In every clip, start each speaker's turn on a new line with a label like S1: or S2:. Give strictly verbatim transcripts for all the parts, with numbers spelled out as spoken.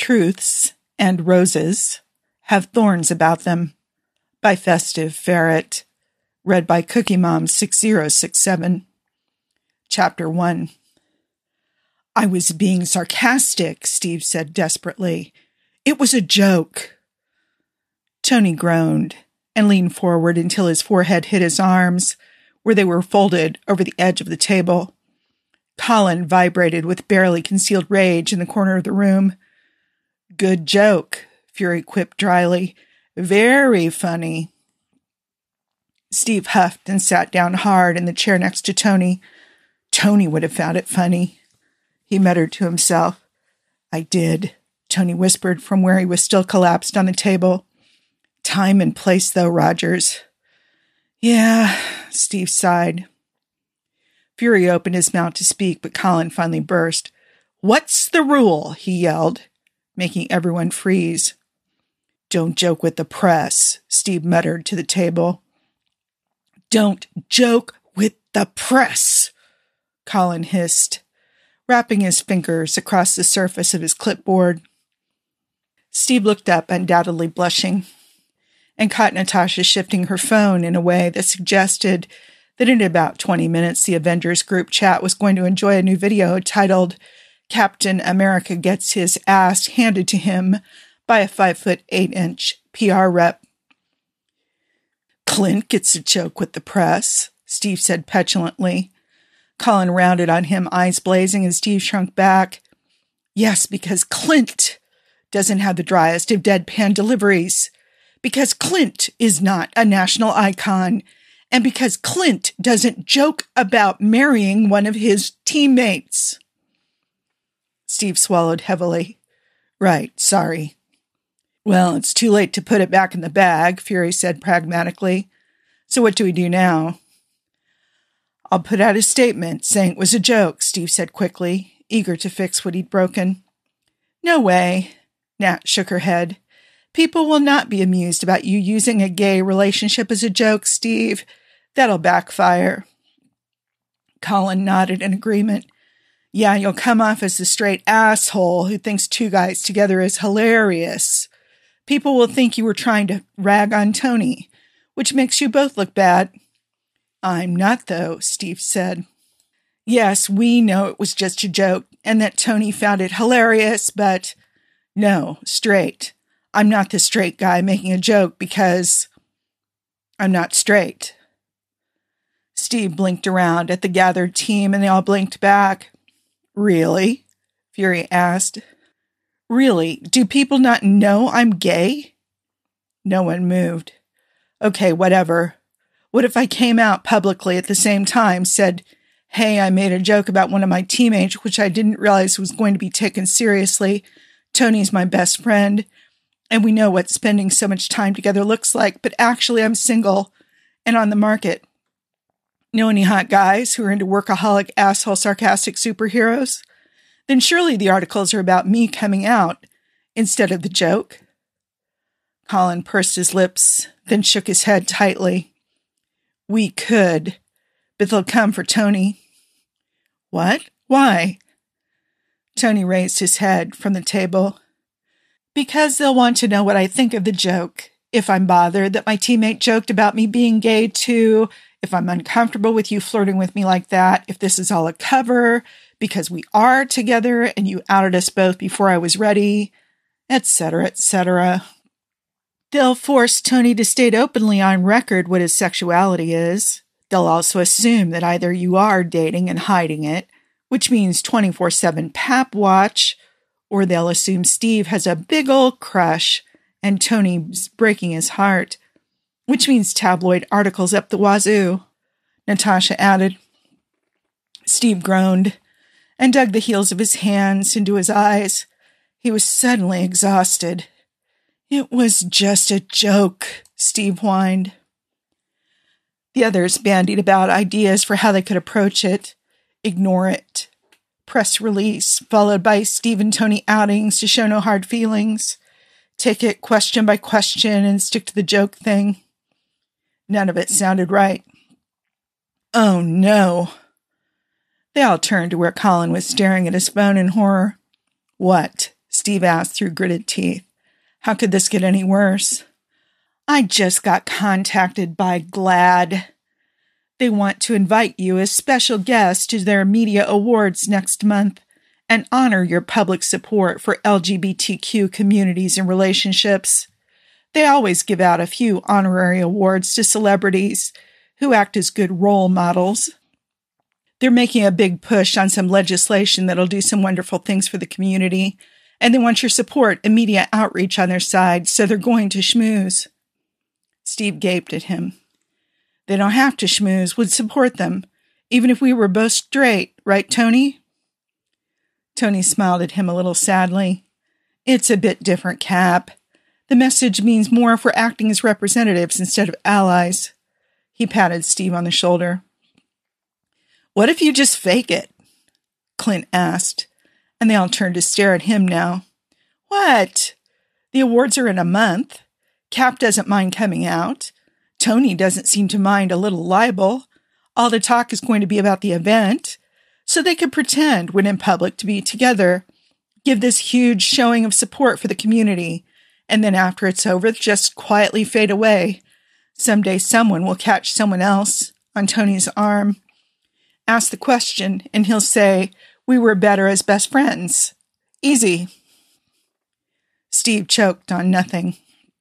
S1: Truths and Roses Have Thorns About Them by Festive Ferret. Read by Cookie Mom six zero six seven. Chapter one. I was being sarcastic, Steve said desperately. It was a joke. Tony groaned and leaned forward until his forehead hit his arms, where they were folded over the edge of the table. Colin vibrated with barely concealed rage in the corner of the room. Good joke, Fury quipped dryly. Very funny. Steve huffed and sat down hard in the chair next to Tony. Tony would have found it funny. He muttered to himself. I did, Tony whispered from where he was still collapsed on the table. Time and place, though, Rogers. Yeah, Steve sighed. Fury opened his mouth to speak, but Colin finally burst. What's the rule? He yelled, making everyone freeze. Don't joke with the press, Steve muttered to the table. Don't joke with the press, Colin hissed, wrapping his fingers across the surface of his clipboard. Steve looked up, undoubtedly blushing, and caught Natasha shifting her phone in a way that suggested that in about twenty minutes the Avengers group chat was going to enjoy a new video titled Captain America Gets His Ass Handed to Him by a five foot eight inch P R rep. Clint gets a joke with the press, Steve said petulantly. Colin rounded on him, eyes blazing, and Steve shrunk back. Yes, because Clint doesn't have the driest of deadpan deliveries. Because Clint is not a national icon. And because Clint doesn't joke about marrying one of his teammates. Steve swallowed heavily. Right, sorry. Well, it's too late to put it back in the bag, Fury said pragmatically. So what do we do now? I'll put out a statement saying it was a joke, Steve said quickly, eager to fix what he'd broken. No way, Nat shook her head. People will not be amused about you using a gay relationship as a joke, Steve. That'll backfire. Colin nodded in agreement. Yeah, you'll come off as the straight asshole who thinks two guys together is hilarious. People will think you were trying to rag on Tony, which makes you both look bad. I'm not, though, Steve said. Yes, we know it was just a joke and that Tony found it hilarious, but no, straight. I'm not the straight guy making a joke because I'm not straight. Steve blinked around at the gathered team and they all blinked back. Really? Fury asked. Really? Do people not know I'm gay? No one moved. Okay, whatever. What if I came out publicly at the same time, said, hey, I made a joke about one of my teammates, which I didn't realize was going to be taken seriously. Tony's my best friend, and we know what spending so much time together looks like, but actually I'm single and on the market. Know any hot guys who are into workaholic, asshole, sarcastic superheroes? Then surely the articles are about me coming out instead of the joke. Colin pursed his lips, then shook his head tightly. We could, but they'll come for Tony. What? Why? Tony raised his head from the table. Because they'll want to know what I think of the joke. If I'm bothered that my teammate joked about me being gay too, if I'm uncomfortable with you flirting with me like that, if this is all a cover, because we are together and you outed us both before I was ready, et cetera, et cetera. They'll force Tony to state openly on record what his sexuality is. They'll also assume that either you are dating and hiding it, which means twenty-four seven pap watch, or they'll assume Steve has a big old crush and Tony's breaking his heart, which means tabloid articles up the wazoo, Natasha added. Steve groaned and dug the heels of his hands into his eyes. He was suddenly exhausted. It was just a joke, Steve whined. The others bandied about ideas for how they could approach it. Ignore it. Press release, followed by Steve and Tony outings to show no hard feelings. Take it question by question and stick to the joke thing. None of it sounded right. Oh, no. They all turned to where Colin was staring at his phone in horror. What? Steve asked through gritted teeth. How could this get any worse? I just got contacted by GLAAD. They want to invite you as special guest to their media awards next month and honor your public support for L G B T Q communities and relationships. They always give out a few honorary awards to celebrities who act as good role models. They're making a big push on some legislation that'll do some wonderful things for the community, and they want your support and media outreach on their side, so they're going to schmooze. Steve gaped at him. They don't have to schmooze, would support them, even if we were both straight, right, Tony? Tony smiled at him a little sadly. It's a bit different, Cap. The message means more if we're acting as representatives instead of allies. He patted Steve on the shoulder. What if you just fake it? Clint asked, and they all turned to stare at him now. What? The awards are in a month. Cap doesn't mind coming out. Tony doesn't seem to mind a little libel. All the talk is going to be about the event. So they could pretend, when in public, to be together, give this huge showing of support for the community, and then after it's over, just quietly fade away. Someday someone will catch someone else on Tony's arm, ask the question, and he'll say, we were better as best friends. Easy. Steve choked on nothing.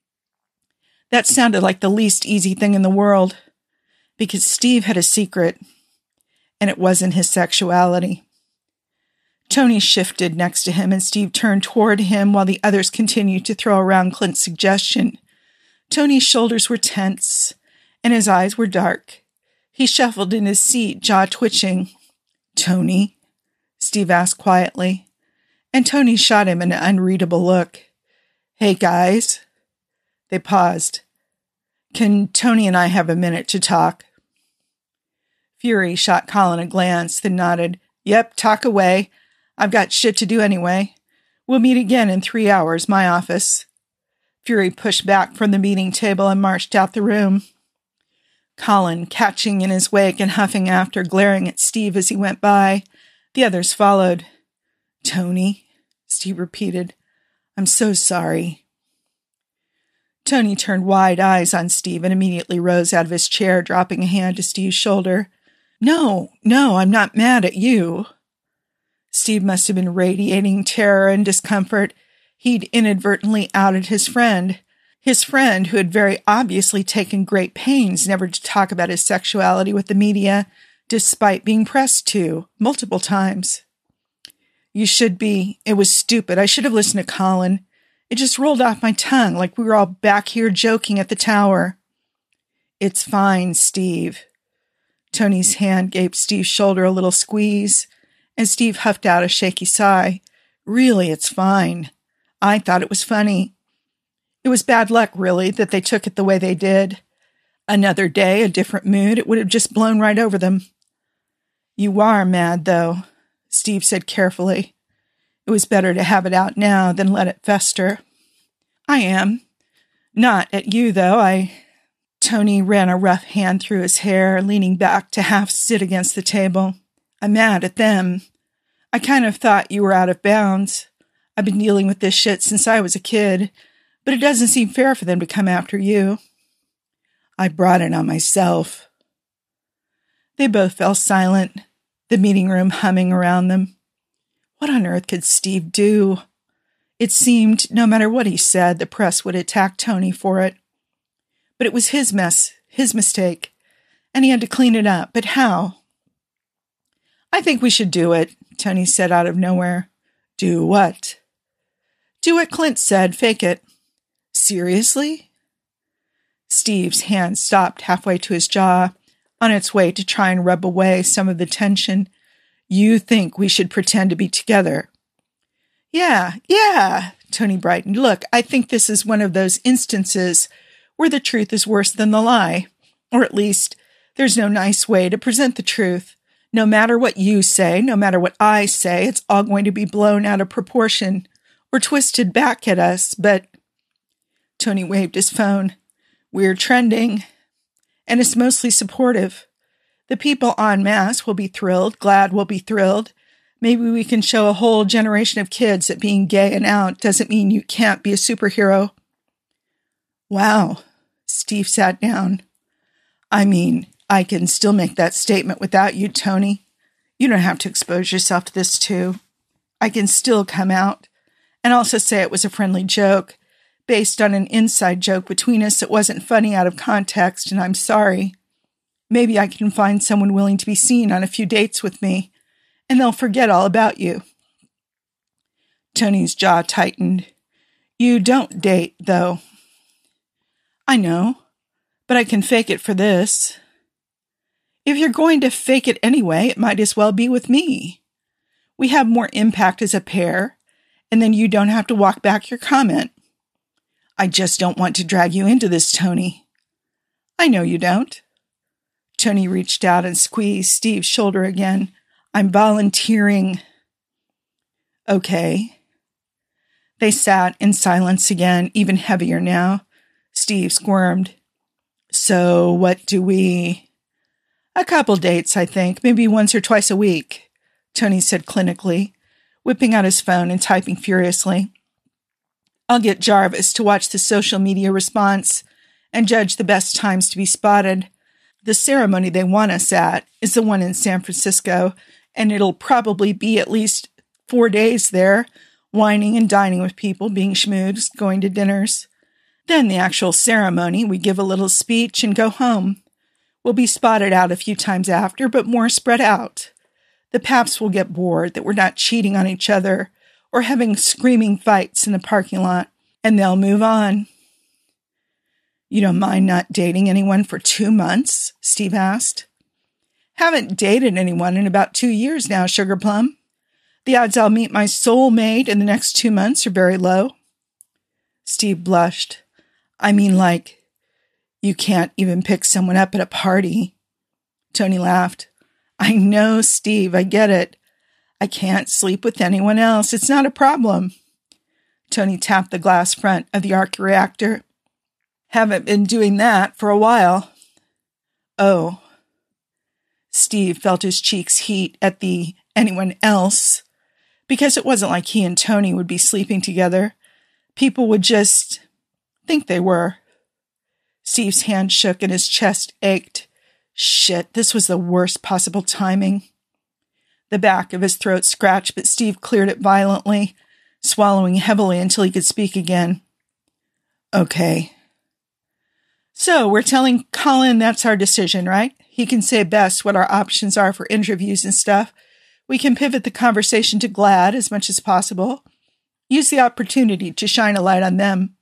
S1: That sounded like the least easy thing in the world, because Steve had a secret, and it wasn't his sexuality. Tony shifted next to him, and Steve turned toward him while the others continued to throw around Clint's suggestion. Tony's shoulders were tense, and his eyes were dark. He shuffled in his seat, jaw twitching. Tony? Steve asked quietly, and Tony shot him an unreadable look. Hey, guys. They paused. Can Tony and I have a minute to talk? Fury shot Colin a glance, then nodded. Yep, talk away. I've got shit to do anyway. We'll meet again in three hours, my office. Fury pushed back from the meeting table and marched out the room. Colin, catching in his wake and huffing after, glaring at Steve as he went by. The others followed. Tony, Steve repeated. I'm so sorry. Tony turned wide eyes on Steve and immediately rose out of his chair, dropping a hand to Steve's shoulder. No, no, I'm not mad at you. Steve must have been radiating terror and discomfort. He'd inadvertently outed his friend. His friend, who had very obviously taken great pains never to talk about his sexuality with the media, despite being pressed to, multiple times. You should be. It was stupid. I should have listened to Colin. It just rolled off my tongue like we were all back here joking at the tower. It's fine, Steve. Tony's hand gave Steve's shoulder a little squeeze, and Steve huffed out a shaky sigh. Really, it's fine. I thought it was funny. It was bad luck, really, that they took it the way they did. Another day, a different mood, it would have just blown right over them. You are mad, though, Steve said carefully. It was better to have it out now than let it fester. I am. Not at you, though. I... Tony ran a rough hand through his hair, leaning back to half sit against the table. I'm mad at them. I kind of thought you were out of bounds. I've been dealing with this shit since I was a kid, but it doesn't seem fair for them to come after you. I brought it on myself. They both fell silent, the meeting room humming around them. What on earth could Steve do? It seemed, no matter what he said, the press would attack Tony for it. But it was his mess, his mistake, and he had to clean it up. But how? I think we should do it, Tony said out of nowhere. Do what? Do what Clint said, fake it. Seriously? Steve's hand stopped halfway to his jaw, on its way to try and rub away some of the tension. You think we should pretend to be together? Yeah, yeah, Tony brightened. Look, I think this is one of those instances where the truth is worse than the lie. Or at least, there's no nice way to present the truth. No matter what you say, no matter what I say, it's all going to be blown out of proportion or twisted back at us. But Tony waved his phone. We're trending, and it's mostly supportive. The people en masse will be thrilled, GLAAD will be thrilled. Maybe we can show a whole generation of kids that being gay and out doesn't mean you can't be a superhero. Wow. Steve sat down. I mean, I can still make that statement without you, Tony. You don't have to expose yourself to this too. I can still come out and also say it was a friendly joke based on an inside joke between us that wasn't funny out of context, and I'm sorry. Maybe I can find someone willing to be seen on a few dates with me, and they'll forget all about you. Tony's jaw tightened. You don't date, though. I know, but I can fake it for this. If you're going to fake it anyway, it might as well be with me. We have more impact as a pair, and then you don't have to walk back your comment. I just don't want to drag you into this, Tony. I know you don't. Tony reached out and squeezed Steve's shoulder again. I'm volunteering. Okay. They sat in silence again, even heavier now. Steve squirmed. So what do we... A couple dates, I think. Maybe once or twice a week, Tony said clinically, whipping out his phone and typing furiously. I'll get Jarvis to watch the social media response and judge the best times to be spotted. The ceremony they want us at is the one in San Francisco, and it'll probably be at least four days there, whining and dining with people, being schmoozed, going to dinners. Then the actual ceremony, we give a little speech and go home. We'll be spotted out a few times after, but more spread out. The paps will get bored that we're not cheating on each other or having screaming fights in the parking lot, and they'll move on. You don't mind not dating anyone for two months? Steve asked. Haven't dated anyone in about two years now, Sugar Plum. The odds I'll meet my soulmate in the next two months are very low. Steve blushed. I mean, like, you can't even pick someone up at a party. Tony laughed. I know, Steve, I get it. I can't sleep with anyone else. It's not a problem. Tony tapped the glass front of the arc reactor. Haven't been doing that for a while. Oh. Steve felt his cheeks heat at the anyone else, because it wasn't like he and Tony would be sleeping together. People would just think they were. Steve's hand shook and his chest ached. Shit, this was the worst possible timing. The back of his throat scratched, but Steve cleared it violently, swallowing heavily until he could speak again. Okay. So, we're telling Colin that's our decision, right? He can say best what our options are for interviews and stuff. We can pivot the conversation to GLAAD as much as possible. Use the opportunity to shine a light on them.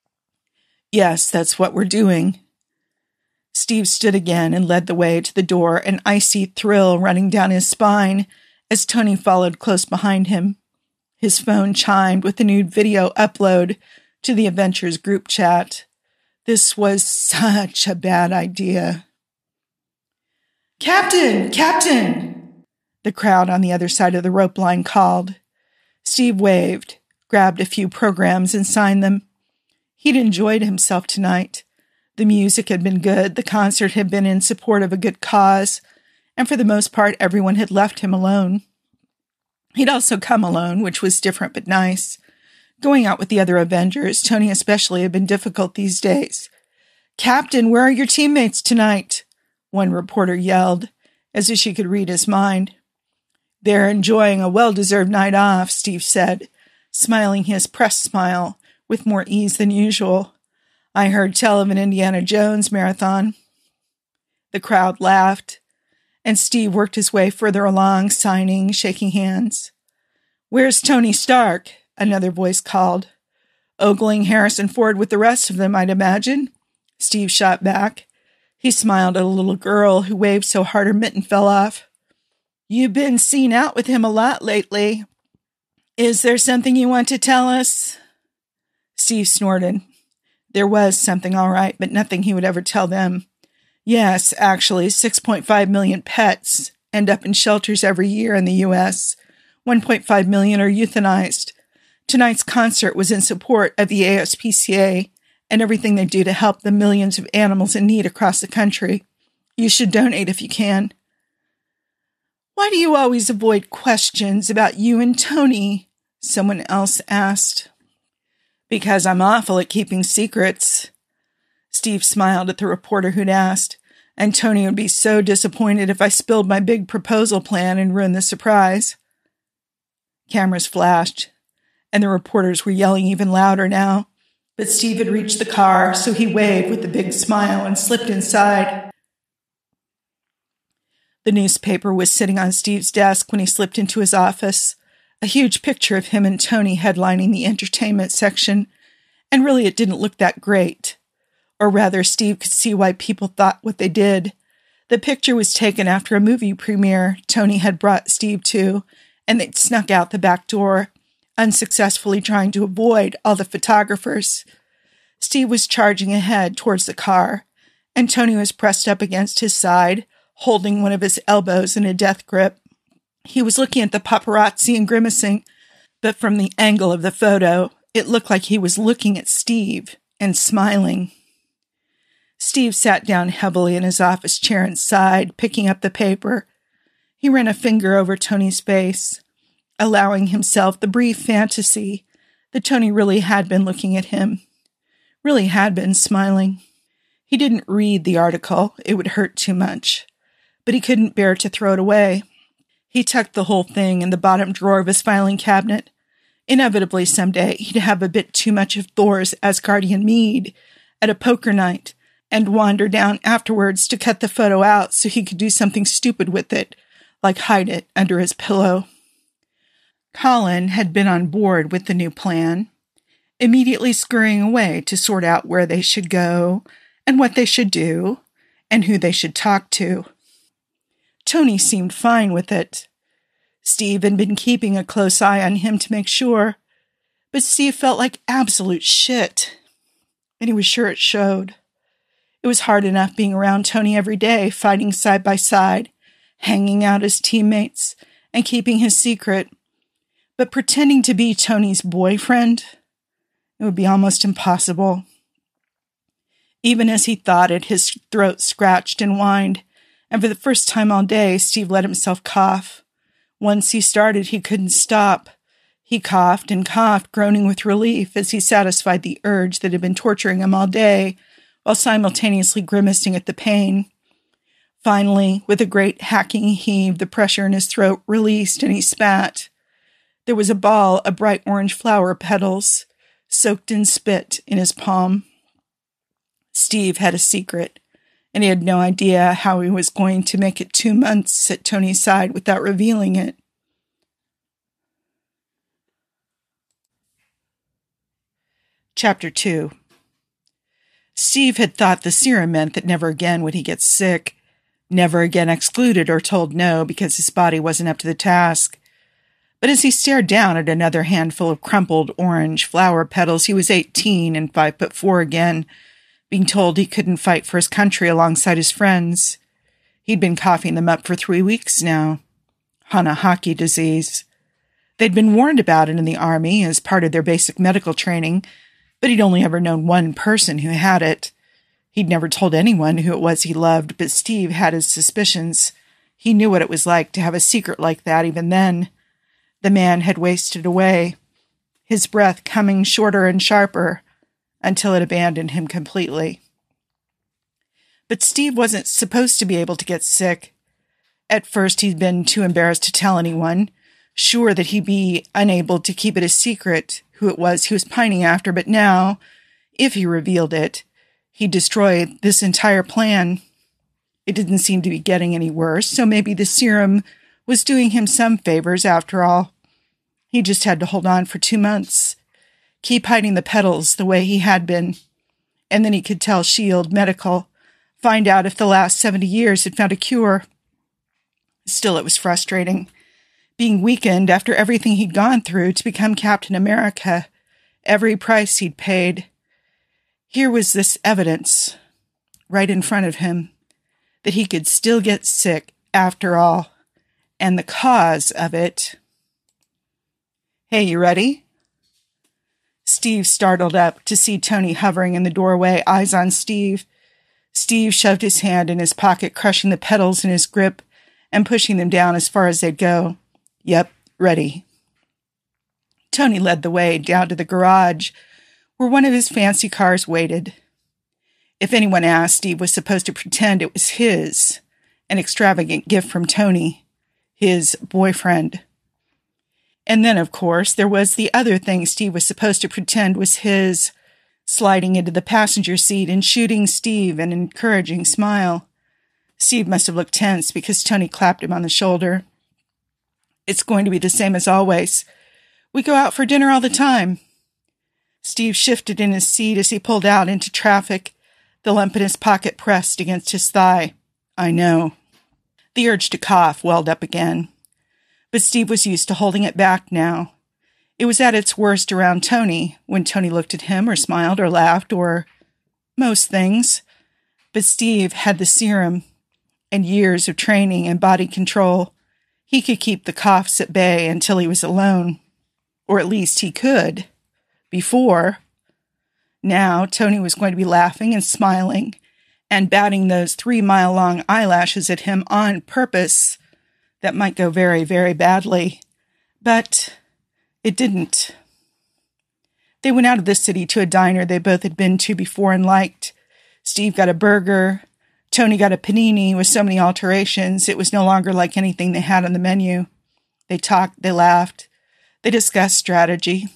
S1: Yes, that's what we're doing. Steve stood again and led the way to the door, an icy thrill running down his spine as Tony followed close behind him. His phone chimed with a new video upload to the Adventures group chat. This was such a bad idea. Captain! Captain! The crowd on the other side of the rope line called. Steve waved, grabbed a few programs and signed them. He'd enjoyed himself tonight. The music had been good, the concert had been in support of a good cause, and for the most part everyone had left him alone. He'd also come alone, which was different but nice. Going out with the other Avengers, Tony especially, had been difficult these days. Captain, where are your teammates tonight? One reporter yelled, as if she could read his mind. They're enjoying a well-deserved night off, Steve said, smiling his press smile with more ease than usual. I heard tell of an Indiana Jones marathon. The crowd laughed, and Steve worked his way further along, signing, shaking hands. Where's Tony Stark? Another voice called. Ogling Harrison Ford with the rest of them, I'd imagine. Steve shot back. He smiled at a little girl who waved so hard her mitten fell off. You've been seen out with him a lot lately. Is there something you want to tell us? Steve snorted. There was something, all right, but nothing he would ever tell them. Yes, actually, six point five million pets end up in shelters every year in the U S one point five million are euthanized. Tonight's concert was in support of the A S P C A and everything they do to help the millions of animals in need across the country. You should donate if you can. "Why do you always avoid questions about you and Tony?" someone else asked. "Because I'm awful at keeping secrets." Steve smiled at the reporter who'd asked, and Tony would be so disappointed if I spilled my big proposal plan and ruined the surprise. Cameras flashed, and the reporters were yelling even louder now. But Steve had reached the car, so he waved with a big smile and slipped inside. The newspaper was sitting on Steve's desk when he slipped into his office, a huge picture of him and Tony headlining the entertainment section, and really it didn't look that great. Or rather, Steve could see why people thought what they did. The picture was taken after a movie premiere Tony had brought Steve to, and they'd snuck out the back door, unsuccessfully trying to avoid all the photographers. Steve was charging ahead towards the car, and Tony was pressed up against his side, holding one of his elbows in a death grip. He was looking at the paparazzi and grimacing, but from the angle of the photo, it looked like he was looking at Steve and smiling. Steve sat down heavily in his office chair and sighed, picking up the paper. He ran a finger over Tony's face, allowing himself the brief fantasy that Tony really had been looking at him, really had been smiling. He didn't read the article, it would hurt too much, but he couldn't bear to throw it away. He tucked the whole thing in the bottom drawer of his filing cabinet. Inevitably someday he'd have a bit too much of Thor's Asgardian mead at a poker night, and wander down afterwards to cut the photo out so he could do something stupid with it, like hide it under his pillow. Colin had been on board with the new plan, immediately scurrying away to sort out where they should go, and what they should do, and who they should talk to. Tony seemed fine with it. Steve had been keeping a close eye on him to make sure, but Steve felt like absolute shit, and he was sure it showed. It was hard enough being around Tony every day, fighting side by side, hanging out as teammates, and keeping his secret. But pretending to be Tony's boyfriend, it would be almost impossible. Even as he thought it, his throat scratched and whined, and for the first time all day, Steve let himself cough. Once he started, he couldn't stop. He coughed and coughed, groaning with relief as he satisfied the urge that had been torturing him all day, while simultaneously grimacing at the pain. Finally, with a great hacking heave, the pressure in his throat released and he spat. There was a ball of bright orange flower petals, soaked in spit, in his palm. Steve had a secret, and he had no idea how he was going to make it two months at Tony's side without revealing it. Chapter two. Steve had thought the serum meant that never again would he get sick, never again excluded or told no because his body wasn't up to the task. But as he stared down at another handful of crumpled orange flower petals, he was eighteen and five foot four again, being told he couldn't fight for his country alongside his friends. He'd been coughing them up for three weeks now. Hanahaki disease. They'd been warned about it in the army as part of their basic medical training, but he'd only ever known one person who had it. He'd never told anyone who it was he loved, but Steve had his suspicions. He knew what it was like to have a secret like that even then. The man had wasted away, his breath coming shorter and sharper, until it abandoned him completely. But Steve wasn't supposed to be able to get sick. At first he'd been too embarrassed to tell anyone, sure that he'd be unable to keep it a secret who it was he was pining after, but now, if he revealed it, he'd destroy this entire plan. It didn't seem to be getting any worse, so maybe the serum was doing him some favors after all. He just had to hold on for two months, keep hiding the petals the way he had been, and then he could tell Shield Medical, find out if the last seventy years had found a cure. Still, it was frustrating, being weakened after everything he'd gone through to become Captain America, every price he'd paid. Here was this evidence, right in front of him, that he could still get sick after all, and the cause of it. "Hey, you ready?" Steve startled up to see Tony hovering in the doorway, eyes on Steve. Steve shoved his hand in his pocket, crushing the petals in his grip, and pushing them down as far as they'd go. Yep, ready. Tony led the way down to the garage, where one of his fancy cars waited. If anyone asked, Steve was supposed to pretend it was his, an extravagant gift from Tony, his boyfriend. And then, of course, there was the other thing Steve was supposed to pretend was his, sliding into the passenger seat and shooting Steve an encouraging smile. Steve must have looked tense because Tony clapped him on the shoulder. It's going to be the same as always. We go out for dinner all the time. Steve shifted in his seat as he pulled out into traffic, the lump in his pocket pressed against his thigh. I know. The urge to cough welled up again. But Steve was used to holding it back now. It was at its worst around Tony, when Tony looked at him or smiled or laughed or most things. But Steve had the serum and years of training and body control. He could keep the coughs at bay until he was alone. Or at least he could. Before. Now, Tony was going to be laughing and smiling and batting those three-mile-long eyelashes at him on purpose. That might go very, very badly. But it didn't. They went out of the city to a diner they both had been to before and liked. Steve got a burger. Tony got a panini with so many alterations, it was no longer like anything they had on the menu. They talked, they laughed, they discussed strategy.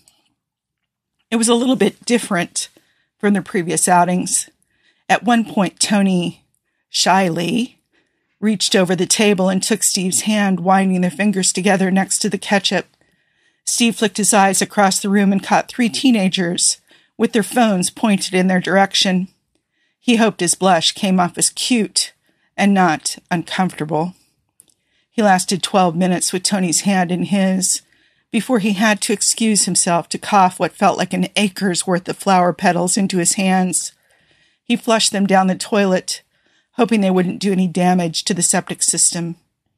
S1: It was a little bit different from their previous outings. At one point, Tony, shyly, reached over the table and took Steve's hand, winding their fingers together next to the ketchup. Steve flicked his eyes across the room and caught three teenagers with their phones pointed in their direction. He hoped his blush came off as cute and not uncomfortable. He lasted twelve minutes with Tony's hand in his before he had to excuse himself to cough what felt like an acre's worth of flower petals into his hands. He flushed them down the toilet, hoping they wouldn't do any damage to the septic system.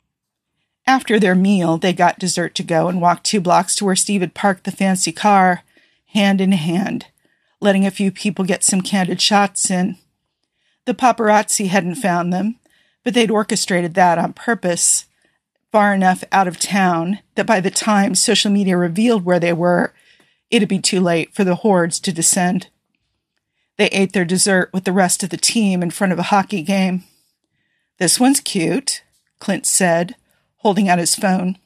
S1: After their meal, they got dessert to go and walked two blocks to where Steve had parked the fancy car, hand in hand, letting a few people get some candid shots in. The paparazzi hadn't found them, but they'd orchestrated that on purpose, far enough out of town that by the time social media revealed where they were, it'd be too late for the hordes to descend. They ate their dessert with the rest of the team in front of a hockey game. This one's cute, Clint said, holding out his phone.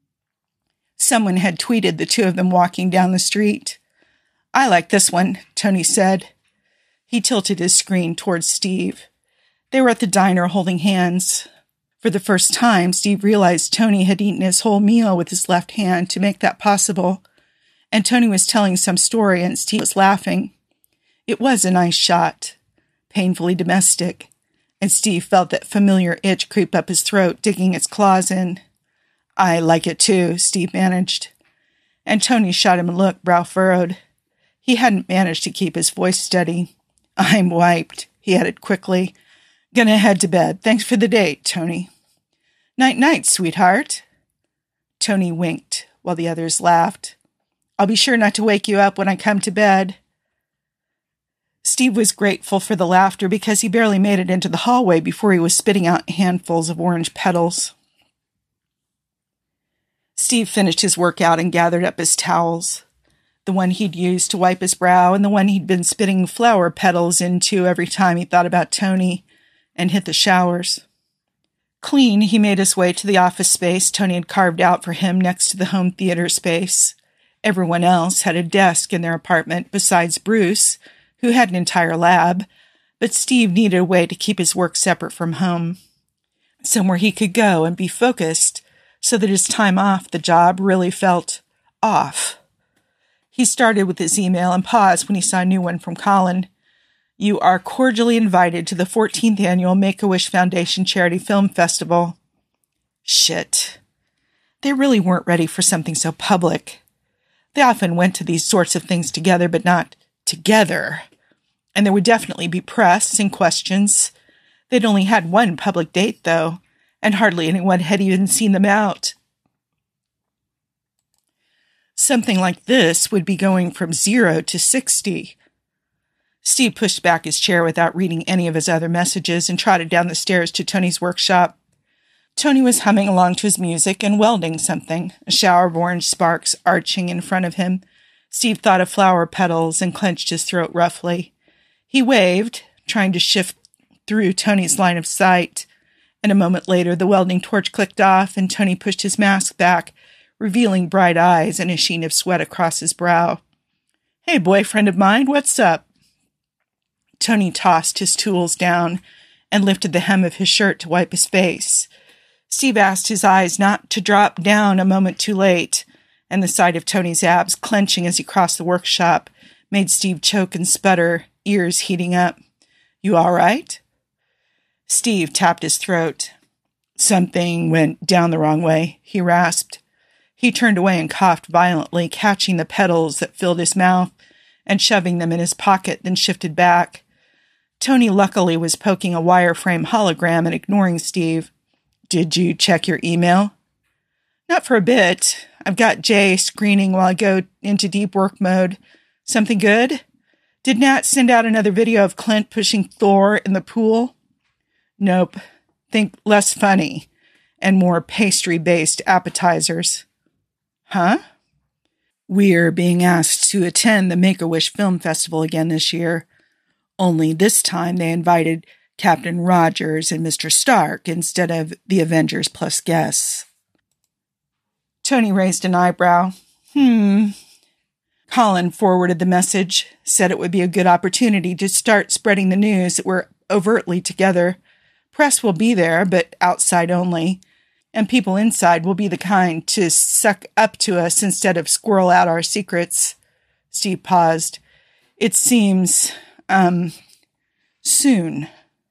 S1: Someone had tweeted the two of them walking down the street. I like this one, Tony said. He tilted his screen towards Steve. They were at the diner holding hands. For the first time, Steve realized Tony had eaten his whole meal with his left hand to make that possible. And Tony was telling some story and Steve was laughing. It was a nice shot, painfully domestic, and Steve felt that familiar itch creep up his throat, digging its claws in. I like it too, Steve managed. And Tony shot him a look, brow furrowed. He hadn't managed to keep his voice steady. I'm wiped, he added quickly. Gonna head to bed. Thanks for the date, Tony. Night-night, sweetheart. Tony winked while the others laughed. I'll be sure not to wake you up when I come to bed. Steve was grateful for the laughter because he barely made it into the hallway before he was spitting out handfuls of orange petals. Steve finished his workout and gathered up his towels, the one he'd used to wipe his brow and the one he'd been spitting flower petals into every time he thought about Tony, and hit the showers. Clean, he made his way to the office space Tony had carved out for him next to the home theater space. Everyone else had a desk in their apartment besides Bruce, who had an entire lab, but Steve needed a way to keep his work separate from home. Somewhere he could go and be focused so that his time off the job really felt off. He started with his email and paused when he saw a new one from Colin. You are cordially invited to the fourteenth Annual Make-A-Wish Foundation Charity Film Festival. Shit. They really weren't ready for something so public. They often went to these sorts of things together, but not together. And there would definitely be press and questions. They'd only had one public date, though, and hardly anyone had even seen them out. Something like this would be going from zero to sixty. Steve pushed back his chair without reading any of his other messages and trotted down the stairs to Tony's workshop. Tony was humming along to his music and welding something, a shower of orange sparks arching in front of him. Steve thought of flower petals and clenched his throat roughly. He waved, trying to shift through Tony's line of sight, and a moment later the welding torch clicked off and Tony pushed his mask back, revealing bright eyes and a sheen of sweat across his brow. "Hey, boyfriend of mine, what's up?" Tony tossed his tools down and lifted the hem of his shirt to wipe his face. Steve asked his eyes not to drop down a moment too late, and the sight of Tony's abs clenching as he crossed the workshop made Steve choke and sputter, ears heating up. "You all right?" Steve tapped his throat. "Something went down the wrong way," he rasped. He turned away and coughed violently, catching the petals that filled his mouth and shoving them in his pocket, then shifted back. Tony luckily was poking a wireframe hologram and ignoring Steve. "Did you check your email?" "Not for a bit. I've got Jay screening while I go into deep work mode. Something good? Did Nat send out another video of Clint pushing Thor in the pool?" "Nope. Think less funny and more pastry-based appetizers." "Huh?" "We're being asked to attend the Make-A-Wish Film Festival again this year. Only this time they invited Captain Rogers and Mister Stark instead of the Avengers plus guests." Tony raised an eyebrow. Hmm. Colin forwarded the message, said it would be a good opportunity to start spreading the news that we're overtly together. Press will be there, but outside only, and people inside will be the kind to suck up to us instead of squirrel out our secrets. Steve paused. "It seems, um, soon."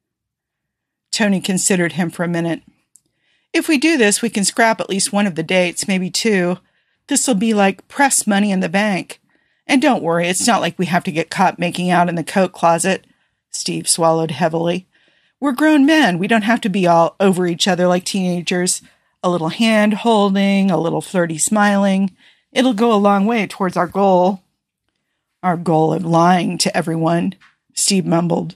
S1: Tony considered him for a minute. "If we do this, we can scrap at least one of the dates, maybe two. This'll be like press money in the bank. And don't worry, it's not like we have to get caught making out in the coat closet." Steve swallowed heavily. "We're grown men. We don't have to be all over each other like teenagers. A little hand-holding, a little flirty smiling. It'll go a long way towards our goal." "Our goal of lying to everyone," Steve mumbled.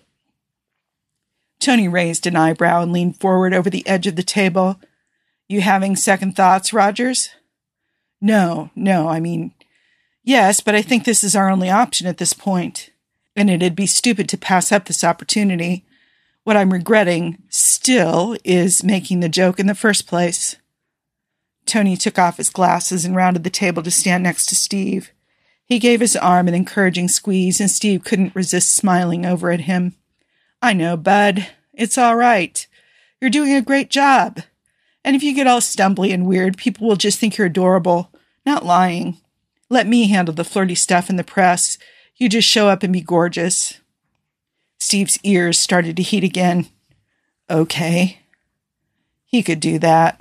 S1: Tony raised an eyebrow and leaned forward over the edge of the table. "You having second thoughts, Rogers?" No, no, I mean, yes, but I think this is our only option at this point. And it'd be stupid to pass up this opportunity. What I'm regretting, still, is making the joke in the first place." Tony took off his glasses and rounded the table to stand next to Steve. He gave his arm an encouraging squeeze, and Steve couldn't resist smiling over at him. "I know, bud. It's all right. You're doing a great job. And if you get all stumbly and weird, people will just think you're adorable, not lying. Let me handle the flirty stuff in the press. You just show up and be gorgeous." Steve's ears started to heat again. Okay. He could do that.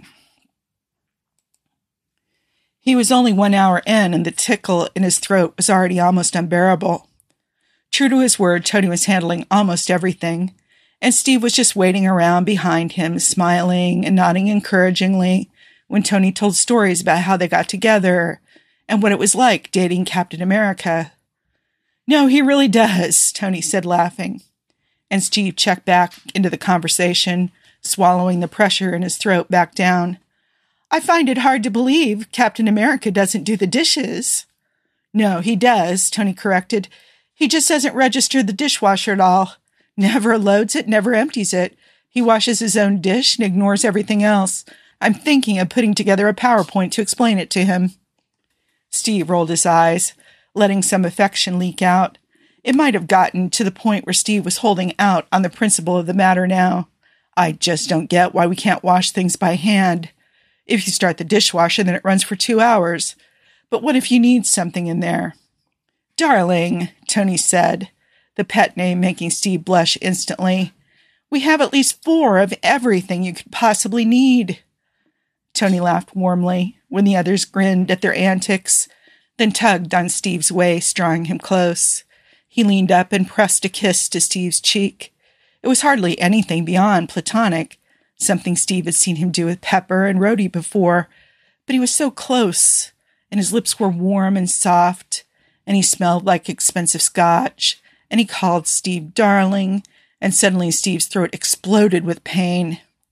S1: He was only one hour in, and the tickle in his throat was already almost unbearable. True to his word, Tony was handling almost everything, and Steve was just waiting around behind him, smiling and nodding encouragingly when Tony told stories about how they got together and what it was like dating Captain America. "No, he really does," Tony said, laughing. And Steve checked back into the conversation, swallowing the pressure in his throat back down. "I find it hard to believe Captain America doesn't do the dishes." "No, he does," Tony corrected. "He just doesn't register the dishwasher at all. Never loads it, never empties it. He washes his own dish and ignores everything else. I'm thinking of putting together a PowerPoint to explain it to him." Steve rolled his eyes, letting some affection leak out. It might have gotten to the point where Steve was holding out on the principle of the matter now. "I just don't get why we can't wash things by hand. If you start the dishwasher, then it runs for two hours. But what if you need something in there?" "Darling," Tony said, the pet name making Steve blush instantly, "we have at least four of everything you could possibly need." Tony laughed warmly when the others grinned at their antics, then tugged on Steve's waist, drawing him close. He leaned up and pressed a kiss to Steve's cheek. It was hardly anything beyond platonic, something Steve had seen him do with Pepper and Rhodey before, but he was so close, and his lips were warm and soft, and he smelled like expensive scotch, and he called Steve darling, and suddenly Steve's throat exploded with pain.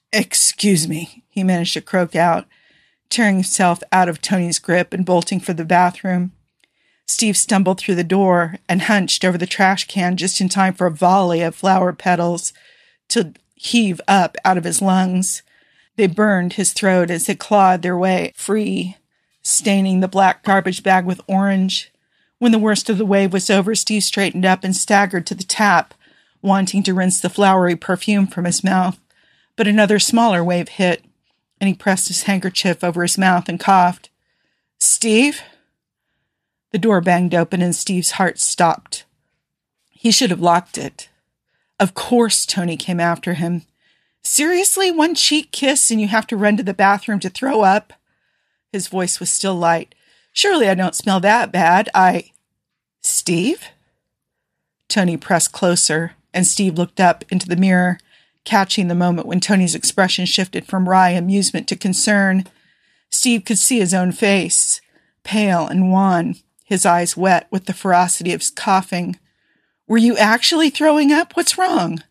S1: Excuse me, he managed to croak out, tearing himself out of Tony's grip and bolting for the bathroom. Steve stumbled through the door and hunched over the trash can just in time for a volley of flower petals to heave up out of his lungs. They burned his throat as they clawed their way free, staining the black garbage bag with orange. When the worst of the wave was over, Steve straightened up and staggered to the tap, wanting to rinse the flowery perfume from his mouth. But another smaller wave hit, and he pressed his handkerchief over his mouth and coughed. Steve? The door banged open and Steve's heart stopped. He should have locked it. Of course Tony came after him. Seriously, one cheek kiss and you have to run to the bathroom to throw up? His voice was still light. Surely I don't smell that bad. I... Steve? Tony pressed closer, and Steve looked up into the mirror, catching the moment when Tony's expression shifted from wry amusement to concern. Steve could see his own face, pale and wan, his eyes wet with the ferocity of his coughing. Were you actually throwing up? What's wrong?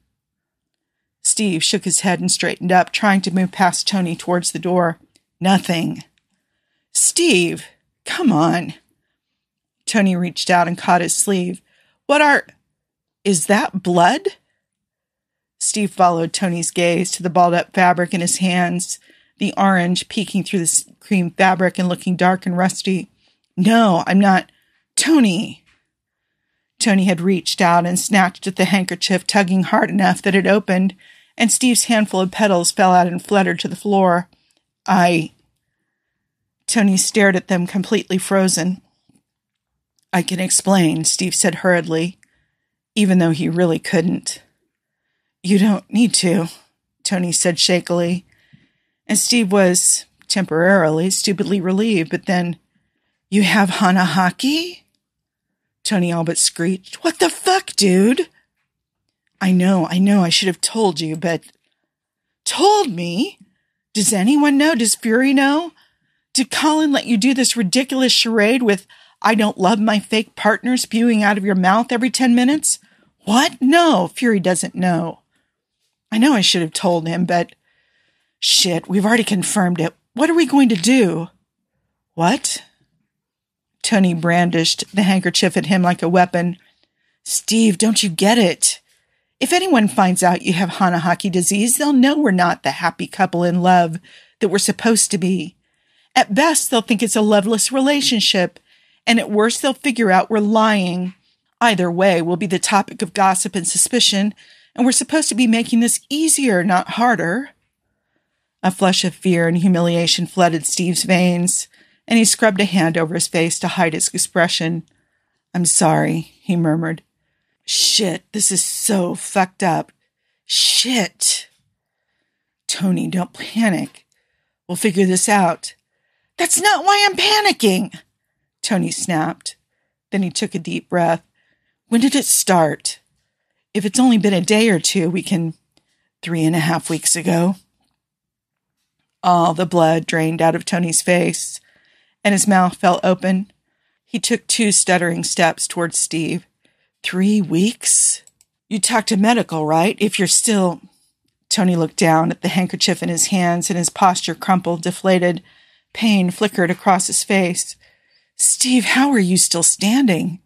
S1: Steve shook his head and straightened up, trying to move past Tony towards the door. Nothing. Steve, come on. Tony reached out and caught his sleeve. What are... Is that blood? Steve followed Tony's gaze to the balled-up fabric in his hands, the orange peeking through the cream fabric and looking dark and rusty. No, I'm not... Tony! Tony had reached out and snatched at the handkerchief, tugging hard enough that it opened, and Steve's handful of petals fell out and fluttered to the floor. I... Tony stared at them, completely frozen. I can explain, Steve said hurriedly, even though he really couldn't. You don't need to, Tony said shakily, and Steve was, temporarily, stupidly relieved, but then, you have Hanahaki? Tony all but screeched. What the fuck, dude? I know, I know, I should have told you, but... Told me? Does anyone know? Does Fury know? Did Colin let you do this ridiculous charade with I don't love my fake partner spewing out of your mouth every ten minutes? What? No, Fury doesn't know. I know I should have told him, but... Shit, we've already confirmed it. What are we going to do? What? Tony brandished the handkerchief at him like a weapon. Steve, don't you get it? If anyone finds out you have Hanahaki disease, they'll know we're not the happy couple in love that we're supposed to be. At best, they'll think it's a loveless relationship, and at worst, they'll figure out we're lying. Either way, we'll be the topic of gossip and suspicion, and we're supposed to be making this easier, not harder. A flush of fear and humiliation flooded Steve's veins, and he scrubbed a hand over his face to hide his expression. I'm sorry, he murmured. Shit, this is so fucked up. Shit. Tony, don't panic. We'll figure this out. That's not why I'm panicking, Tony snapped. Then he took a deep breath. When did it start? If it's only been a day or two, we can... Three and a half weeks ago. All the blood drained out of Tony's face, and his mouth fell open. He took two stuttering steps towards Steve. Three weeks? You talked to medical, right? If you're still... Tony looked down at the handkerchief in his hands, and his posture crumpled, deflated. Pain flickered across his face. Steve, how are you still standing?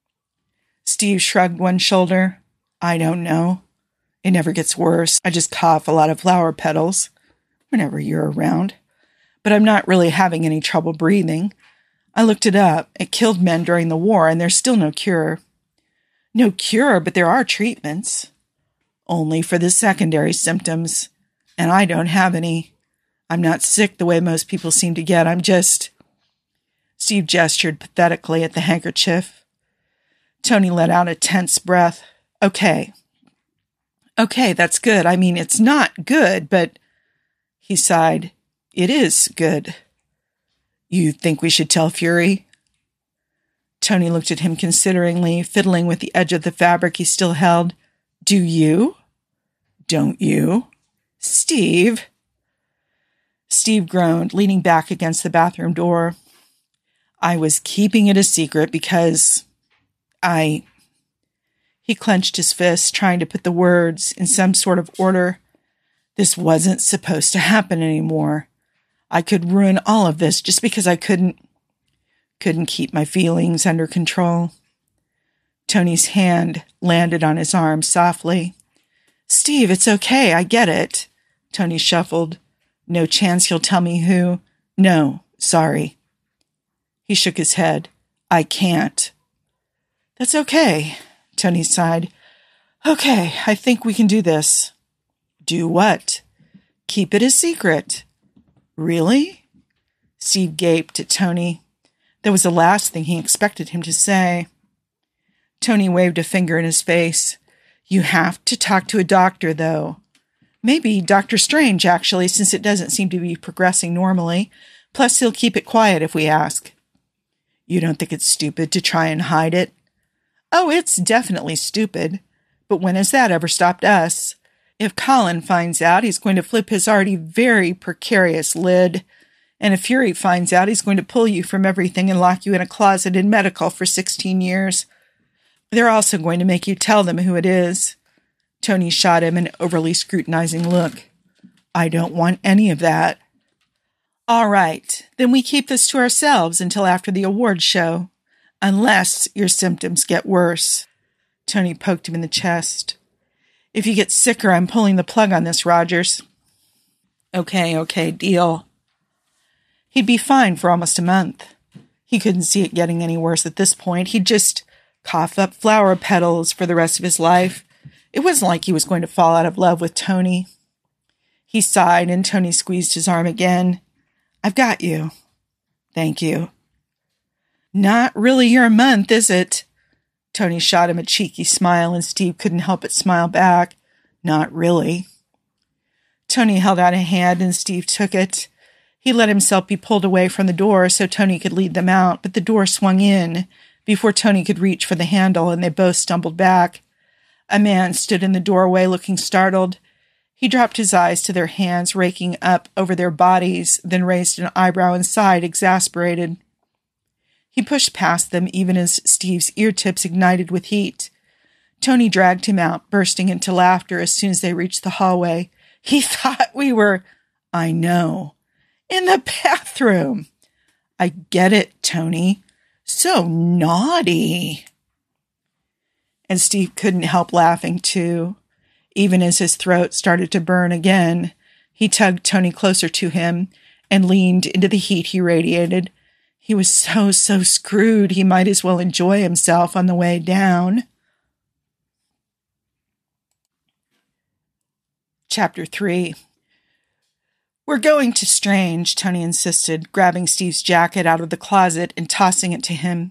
S1: Steve shrugged one shoulder. I don't know. It never gets worse. I just cough a lot of flower petals whenever you're around. But I'm not really having any trouble breathing. I looked it up. It killed men during the war, and there's still no cure. No cure, but there are treatments. Only for the secondary symptoms. And I don't have any. I'm not sick the way most people seem to get. I'm just... Steve gestured pathetically at the handkerchief. Tony let out a tense breath. Okay. Okay, that's good. I mean, it's not good, but... He sighed. It is good. You think we should tell Fury? Tony looked at him consideringly, fiddling with the edge of the fabric he still held. Do you? Don't you? Steve? Steve groaned, leaning back against the bathroom door. I was keeping it a secret because I... He clenched his fist, trying to put the words in some sort of order. This wasn't supposed to happen anymore. I could ruin all of this just because I couldn't, couldn't keep my feelings under control. Tony's hand landed on his arm softly. Steve, it's okay. I get it. Tony shuffled. No chance you'll tell me who? No, sorry. He shook his head. I can't. That's okay. Tony sighed. Okay, I think we can do this. Do what? Keep it a secret. Really? Steve gaped at Tony. That was the last thing he expected him to say. Tony waved a finger in his face. You have to talk to a doctor, though. Maybe Doctor Strange, actually, since it doesn't seem to be progressing normally. Plus, he'll keep it quiet if we ask. You don't think it's stupid to try and hide it? Oh, it's definitely stupid. But when has that ever stopped us? If Colin finds out, he's going to flip his already very precarious lid. And if Fury finds out, he's going to pull you from everything and lock you in a closet in medical for sixteen years. They're also going to make you tell them who it is. Tony shot him an overly scrutinizing look. I don't want any of that. All right, then we keep this to ourselves until after the awards show. Unless your symptoms get worse. Tony poked him in the chest. If you get sicker, I'm pulling the plug on this, Rogers. Okay, okay, deal. He'd be fine for almost a month. He couldn't see it getting any worse at this point. He'd just cough up flower petals for the rest of his life. It wasn't like he was going to fall out of love with Tony. He sighed, and Tony squeezed his arm again. I've got you. Thank you. Not really your month, is it? Tony shot him a cheeky smile, and Steve couldn't help but smile back. Not really. Tony held out a hand, and Steve took it. He let himself be pulled away from the door so Tony could lead them out, but the door swung in before Tony could reach for the handle, and they both stumbled back. A man stood in the doorway looking startled. He dropped his eyes to their hands raking up over their bodies, then raised an eyebrow and sighed, exasperated. He pushed past them even as Steve's ear tips ignited with heat. Tony dragged him out, bursting into laughter as soon as they reached the hallway. He thought we were, I know, in the bathroom. I get it, Tony. So naughty. And Steve couldn't help laughing, too. Even as his throat started to burn again, he tugged Tony closer to him and leaned into the heat he radiated. He was so, so screwed, he might as well enjoy himself on the way down. Chapter three. We're going to Strange, Tony insisted, grabbing Steve's jacket out of the closet and tossing it to him.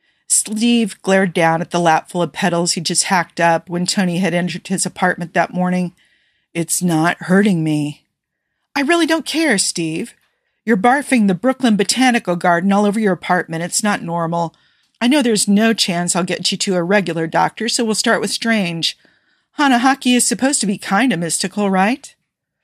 S1: Steve glared down at the lapful of petals he just hacked up when Tony had entered his apartment that morning. It's not hurting me. I really don't care, Steve. You're barfing the Brooklyn Botanical Garden all over your apartment. It's not normal. I know there's no chance I'll get you to a regular doctor, so we'll start with Strange. Hanahaki is supposed to be kind of mystical, right?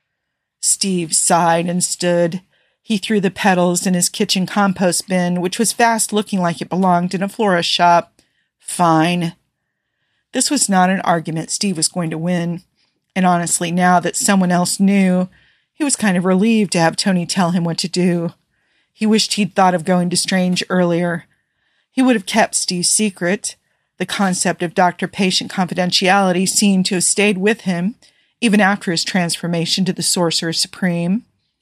S1: Steve sighed and stood. He threw the petals in his kitchen compost bin, which was fast looking like it belonged in a florist shop. Fine. This was not an argument Steve was going to win. And honestly, now that someone else knew, he was kind of relieved to have Tony tell him what to do. He wished he'd thought of going to Strange earlier. He would have kept Steve's secret. The concept of doctor-patient confidentiality seemed to have stayed with him, even after his transformation to the Sorcerer Supreme.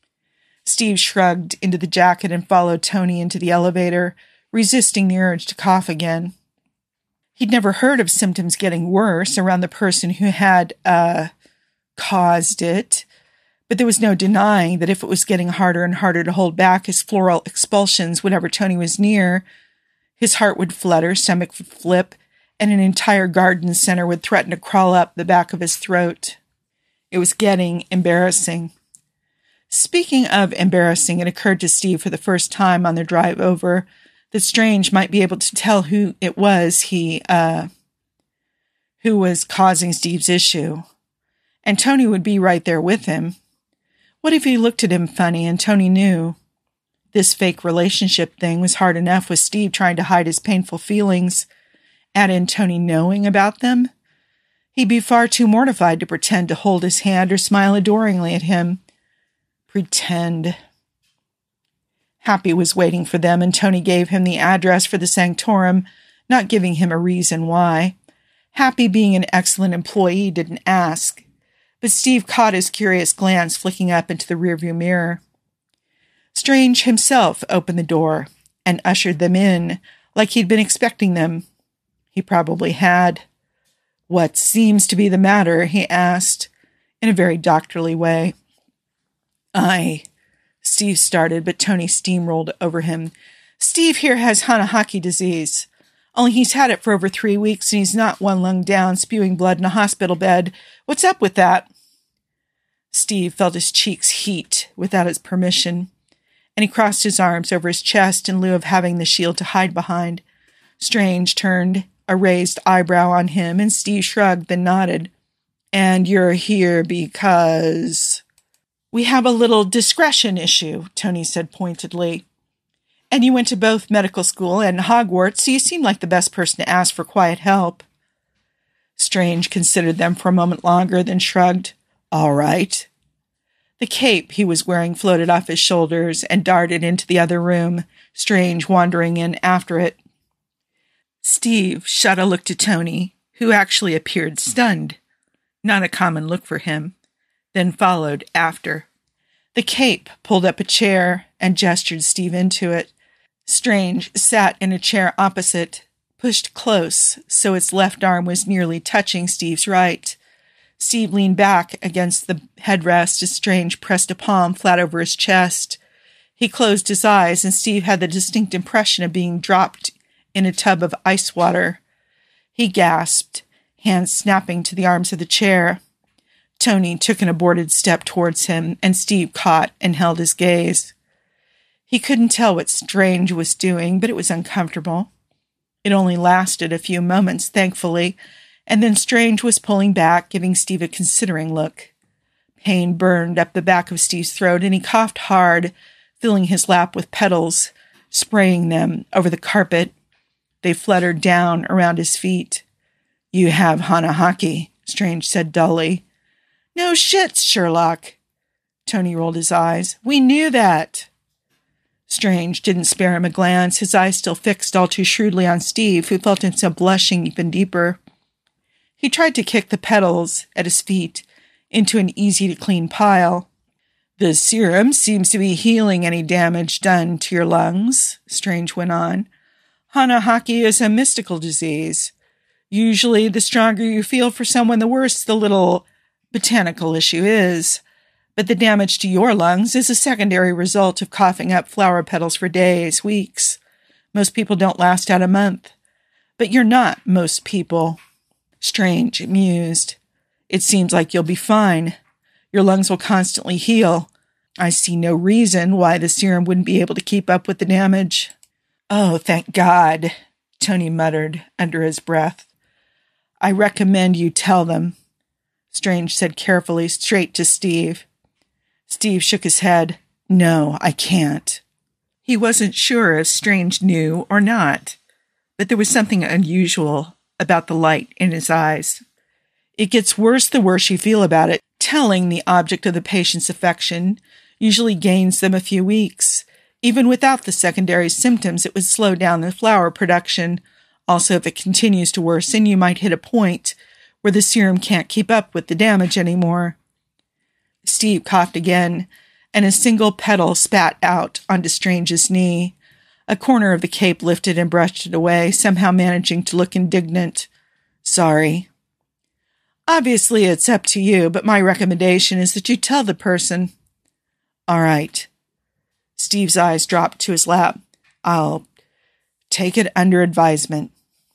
S1: Steve shrugged into the jacket and followed Tony into the elevator, resisting the urge to cough again. He'd never heard of symptoms getting worse around the person who had, uh, caused it. But there was no denying that if it was getting harder and harder to hold back his floral expulsions whenever Tony was near, his heart would flutter, stomach would flip, and an entire garden center would threaten to crawl up the back of his throat. It was getting embarrassing. Speaking of embarrassing, it occurred to Steve for the first time on their drive over that Strange might be able to tell who it was he, uh, who was causing Steve's issue. And Tony would be right there with him. What if he looked at him funny and Tony knew? This fake relationship thing was hard enough with Steve trying to hide his painful feelings. Add in Tony knowing about them. He'd be far too mortified to pretend to hold his hand or smile adoringly at him. Pretend. Happy was waiting for them, and Tony gave him the address for the sanctorum, not giving him a reason why. Happy, being an excellent employee, didn't ask, but Steve caught his curious glance flicking up into the rearview mirror. Strange himself opened the door and ushered them in like he'd been expecting them. He probably had. "What seems to be the matter?" he asked, in a very doctorly way. I... Steve started, but Tony steamrolled over him. "Steve here has Hanahaki disease. Only he's had it for over three weeks, and he's not one lung down, spewing blood in a hospital bed. What's up with that?" Steve felt his cheeks heat without his permission, and he crossed his arms over his chest in lieu of having the shield to hide behind. Strange turned a raised eyebrow on him, and Steve shrugged, then nodded. "And you're here because..." "We have a little discretion issue," Tony said pointedly. "And you went to both medical school and Hogwarts, so you seem like the best person to ask for quiet help." Strange considered them for a moment longer, then shrugged. "All right." The cape he was wearing floated off his shoulders and darted into the other room, Strange wandering in after it. Steve shot a look to Tony, who actually appeared stunned. Not a common look for him. Then followed after. The cape pulled up a chair and gestured Steve into it. Strange sat in a chair opposite, pushed close so its left arm was nearly touching Steve's right. Steve leaned back against the headrest as Strange pressed a palm flat over his chest. He closed his eyes, and Steve had the distinct impression of being dropped in a tub of ice water. He gasped, hands snapping to the arms of the chair. Tony took an aborted step towards him, and Steve caught and held his gaze. He couldn't tell what Strange was doing, but it was uncomfortable. It only lasted a few moments, thankfully, and then Strange was pulling back, giving Steve a considering look. Pain burned up the back of Steve's throat, and he coughed hard, filling his lap with petals, spraying them over the carpet. They fluttered down around his feet. "You have Hanahaki," Strange said dully. "No shit, Sherlock." Tony rolled his eyes. "We knew that." Strange didn't spare him a glance, his eyes still fixed all too shrewdly on Steve, who felt himself blushing even deeper. He tried to kick the petals at his feet into an easy-to-clean pile. "The serum seems to be healing any damage done to your lungs," Strange went on. "Hanahaki is a mystical disease. Usually, the stronger you feel for someone, the worse the little botanical issue is. But the damage to your lungs is a secondary result of coughing up flower petals for days, weeks. Most people don't last out a month. But you're not most people." Strange mused. "It seems like you'll be fine. Your lungs will constantly heal. I see no reason why the serum wouldn't be able to keep up with the damage." "Oh, thank God," Tony muttered under his breath. "I recommend you tell them," Strange said carefully, straight to Steve. Steve shook his head. "No, I can't." He wasn't sure if Strange knew or not, but there was something unusual about the light in his eyes. "It gets worse the worse you feel about it. Telling the object of the patient's affection usually gains them a few weeks. Even without the secondary symptoms, it would slow down the flower production. Also, if it continues to worsen, you might hit a point where the serum can't keep up with the damage anymore." Steve coughed again, and a single petal spat out onto Strange's knee. A corner of the cape lifted and brushed it away, somehow managing to look indignant. "Sorry." "Obviously, it's up to you, but my recommendation is that you tell the person." "All right." Steve's eyes dropped to his lap. "I'll take it under advisement."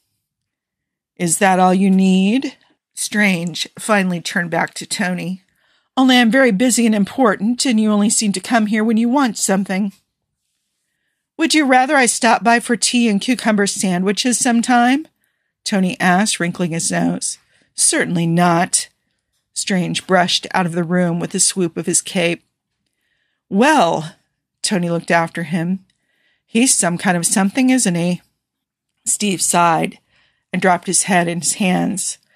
S1: "Is that all you need?" Strange finally turned back to Tony. "Only I'm very busy and important, and you only seem to come here when you want something." "Would you rather I stop by for tea and cucumber sandwiches sometime?" Tony asked, wrinkling his nose. "Certainly not." Strange brushed out of the room with a swoop of his cape. "Well," Tony looked after him, "he's some kind of something, isn't he?" Steve sighed and dropped his head in his hands.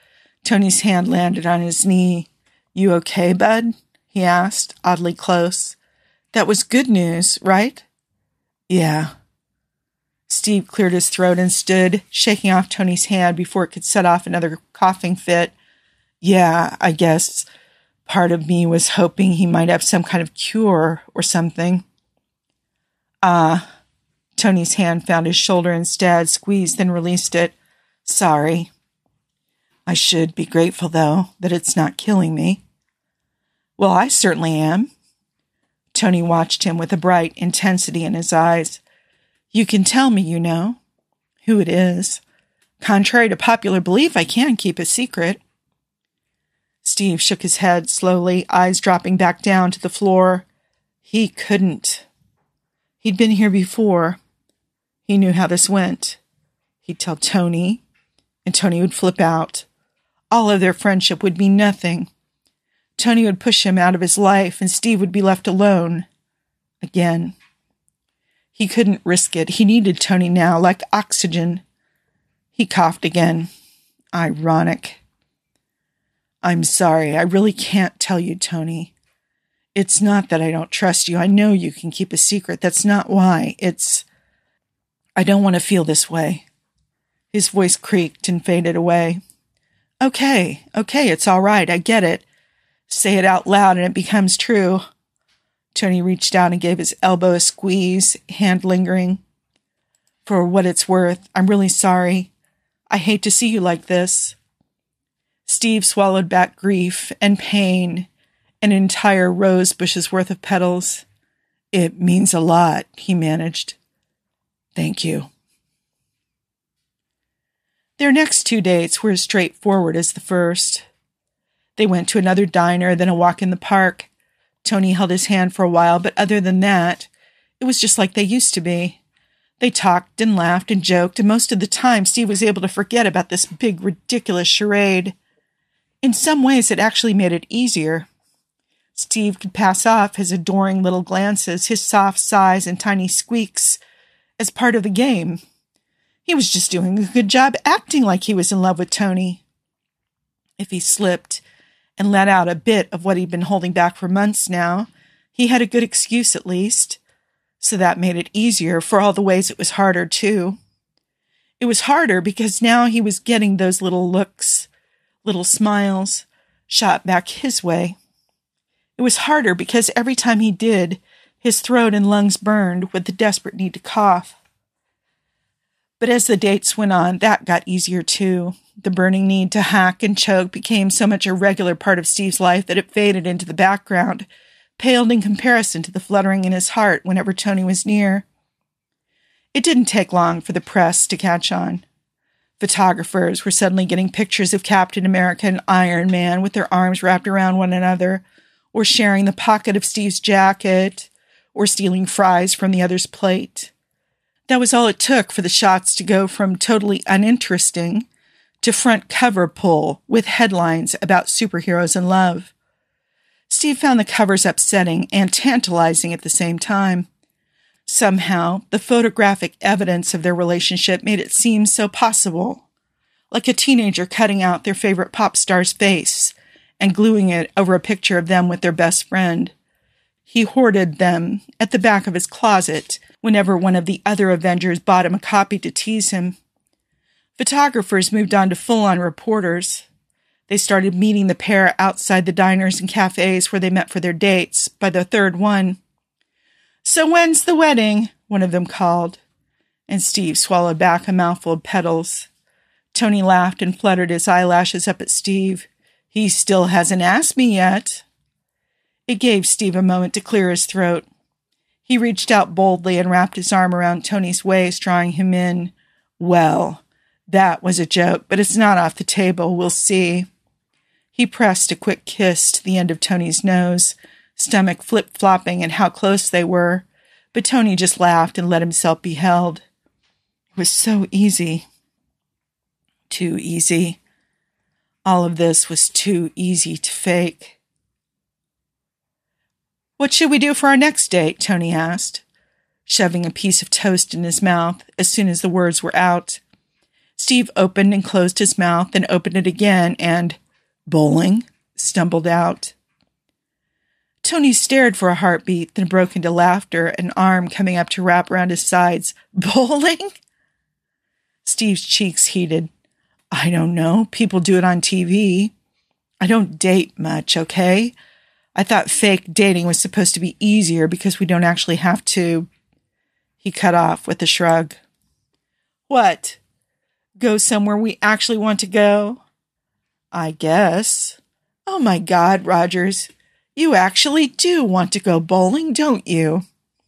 S1: Tony's hand landed on his knee. You okay, bud? He asked, oddly close. That was good news, right? Yeah. Steve cleared his throat and stood, shaking off Tony's hand before it could set off another coughing fit. Yeah, I guess part of me was hoping he might have some kind of cure or something. Ah. Tony's hand found his shoulder instead, squeezed, then released it. Sorry. I should be grateful, though, that it's not killing me. Well, I certainly am. Tony watched him with a bright intensity in his eyes. You can tell me, you know, who it is. Contrary to popular belief, I can keep a secret. Steve shook his head slowly, eyes dropping back down to the floor. He couldn't. He'd been here before. He knew how this went. He'd tell Tony, and Tony would flip out. All of their friendship would mean nothing. Tony would push him out of his life, and Steve would be left alone. Again. He couldn't risk it. He needed Tony now, like oxygen. He coughed again. Ironic. I'm sorry. I really can't tell you, Tony. It's not that I don't trust you. I know you can keep a secret. That's not why. It's... I don't want to feel this way. His voice creaked and faded away. Okay, okay, it's all right. I get it. Say it out loud and it becomes true. Tony reached out and gave his elbow a squeeze, hand lingering. For what it's worth, I'm really sorry. I hate to see you like this. Steve swallowed back grief and pain, an entire rose bush's worth of petals. It means a lot, he managed. Thank you. Their next two dates were as straightforward as the first. They went to another diner, then a walk in the park. Tony held his hand for a while, but other than that, it was just like they used to be. They talked and laughed and joked, and most of the time Steve was able to forget about this big, ridiculous charade. In some ways, it actually made it easier. Steve could pass off his adoring little glances, his soft sighs and tiny squeaks as part of the game. He was just doing a good job acting like he was in love with Tony. If he slipped and let out a bit of what he'd been holding back for months now, he had a good excuse at least. So that made it easier for all the ways it was harder, too. It was harder because now he was getting those little looks, little smiles, shot back his way. It was harder because every time he did, his throat and lungs burned with the desperate need to cough. But as the dates went on, that got easier, too. The burning need to hack and choke became so much a regular part of Steve's life that it faded into the background, paled in comparison to the fluttering in his heart whenever Tony was near. It didn't take long for the press to catch on. Photographers were suddenly getting pictures of Captain America and Iron Man with their arms wrapped around one another, or sharing the pocket of Steve's jacket, or stealing fries from the other's plate. That was all it took for the shots to go from totally uninteresting to front cover pull with headlines about superheroes in love. Steve found the covers upsetting and tantalizing at the same time. Somehow, the photographic evidence of their relationship made it seem so possible, like a teenager cutting out their favorite pop star's face and gluing it over a picture of them with their best friend. He hoarded them at the back of his closet whenever one of the other Avengers bought him a copy to tease him. Photographers moved on to full-on reporters. They started meeting the pair outside the diners and cafes where they met for their dates. By the third one, "So when's the wedding?" one of them called. And Steve swallowed back a mouthful of petals. Tony laughed and fluttered his eyelashes up at Steve. "He still hasn't asked me yet." It gave Steve a moment to clear his throat. He reached out boldly and wrapped his arm around Tony's waist, drawing him in. "Well, that was a joke, but it's not off the table. We'll see." He pressed a quick kiss to the end of Tony's nose, stomach flip-flopping at how close they were, but Tony just laughed and let himself be held. It was so easy. Too easy. All of this was too easy to fake. "What should we do for our next date?" Tony asked, shoving a piece of toast in his mouth as soon as the words were out. Steve opened and closed his mouth, then opened it again, and bowling stumbled out. Tony stared for a heartbeat, then broke into laughter, an arm coming up to wrap around his sides. Bowling? Steve's cheeks heated. I don't know. People do it on T V. I don't date much, okay? I thought fake dating was supposed to be easier because we don't actually have to. He cut off with a shrug. What? Go somewhere we actually want to go? I guess. Oh my God, Rogers. You actually do want to go bowling, don't you?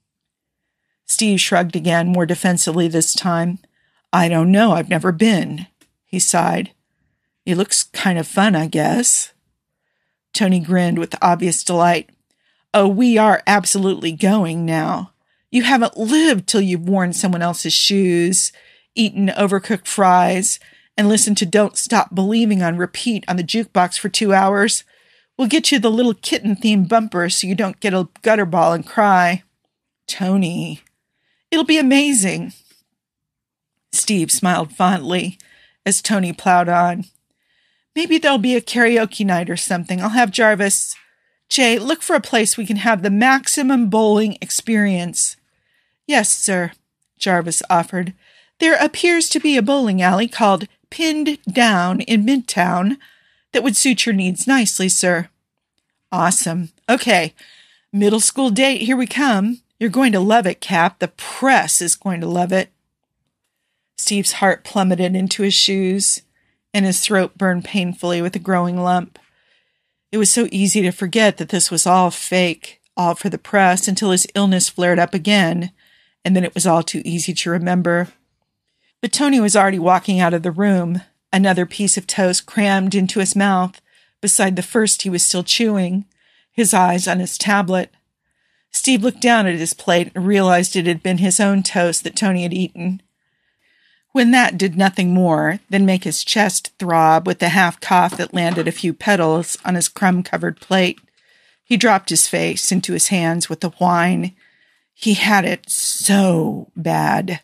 S1: Steve shrugged again, more defensively this time. I don't know. I've never been. He sighed. It looks kind of fun, I guess. Tony grinned with obvious delight. Oh, we are absolutely going now. You haven't lived till you've worn someone else's shoes, eaten overcooked fries, and listened to Don't Stop Believing on repeat on the jukebox for two hours. We'll get you the little kitten-themed bumper so you don't get a gutter ball and cry. Tony, it'll be amazing. Steve smiled fondly as Tony plowed on. Maybe there'll be a karaoke night or something. I'll have Jarvis. Jay, look for a place we can have the maximum bowling experience. Yes, sir, Jarvis offered. There appears to be a bowling alley called Pinned Down in Midtown that would suit your needs nicely, sir. Awesome. Okay, middle school date, here we come. You're going to love it, Cap. The press is going to love it. Steve's heart plummeted into his shoes, and his throat burned painfully with a growing lump. It was so easy to forget that this was all fake, all for the press, until his illness flared up again, and then it was all too easy to remember. But Tony was already walking out of the room, another piece of toast crammed into his mouth, beside the first he was still chewing, his eyes on his tablet. Steve looked down at his plate and realized it had been his own toast that Tony had eaten. When that did nothing more than make his chest throb with the half cough that landed a few petals on his crumb-covered plate, he dropped his face into his hands with the whine. He had it so bad.